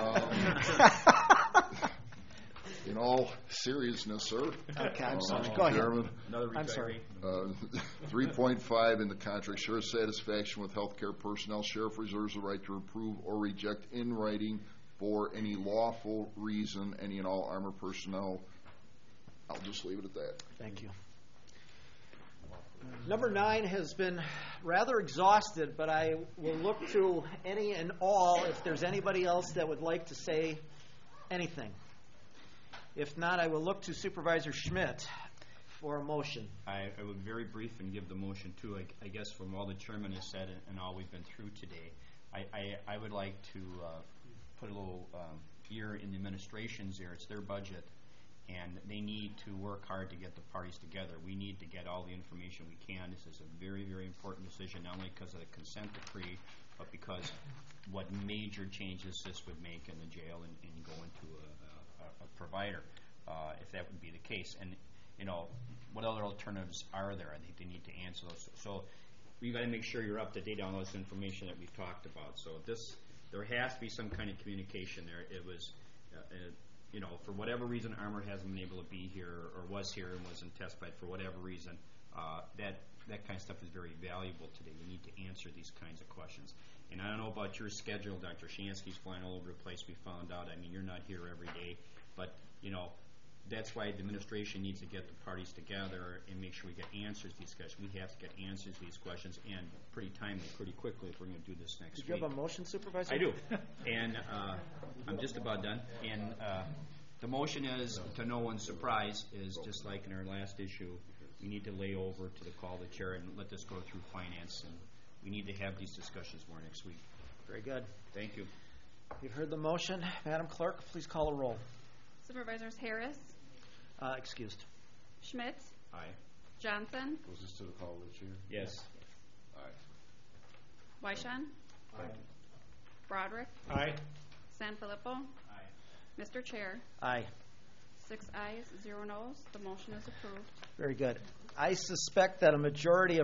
Um, In all seriousness, sir. Okay, I'm uh, sorry. Mister Go ahead. Chairman, Another I'm sorry. uh, three point five in the contract, sheriff's satisfaction with healthcare personnel. Sheriff reserves the right to approve or reject in writing for any lawful reason any and all Armour personnel. I'll just leave it at that. Thank you. Number nine has been rather exhausted, but I will look to any and all if there's anybody else that would like to say anything. If not, I will look to Supervisor Schmidt for a motion. I, I would very brief and give the motion too. I, I guess from all the chairman has said and, and all we've been through today, I, I, I would like to uh, put a little um, ear in the administration's ear. It's their budget, and they need to work hard to get the parties together. We need to get all the information we can. This is a very, very important decision, not only because of the consent decree, but because what major changes this would make in the jail and, and going to a, a, a provider, uh, if that would be the case. And you know, what other alternatives are there? I think they need to answer those. So we've got to make sure you're up to date on all this information that we've talked about. So this, there has to be some kind of communication there. It was, uh, uh, you know, for whatever reason, Armor hasn't been able to be here or was here and wasn't testified for whatever reason. Uh, that that kind of stuff is very valuable today. You need to answer these kinds of questions. And I don't know about your schedule. Doctor Shansky's flying all over the place. We found out. I mean, you're not here every day, but you know. That's why the administration needs to get the parties together and make sure we get answers to these questions. We have to get answers to these questions, and pretty timely, pretty quickly if we're going to do this next Did week. you have a motion, Supervisor? I do. And uh, I'm just about done. And uh, the motion is, to no one's surprise, is just like in our last issue, we need to lay over to the call of the chair and let this go through finance. And we need to have these discussions more next week. Very good. Thank you. You've heard the motion. Madam Clerk, please call a roll. Supervisors Harris, Uh, excused. Schmidt, Aye. Johnson, Was this to the call of the chair? Yes. Aye. Weishan, Aye. Broderick, Aye. Sanfilippo. Aye. Mister Chair, Aye. six ayes, zero noes. The motion is approved. Very good. I suspect that a majority of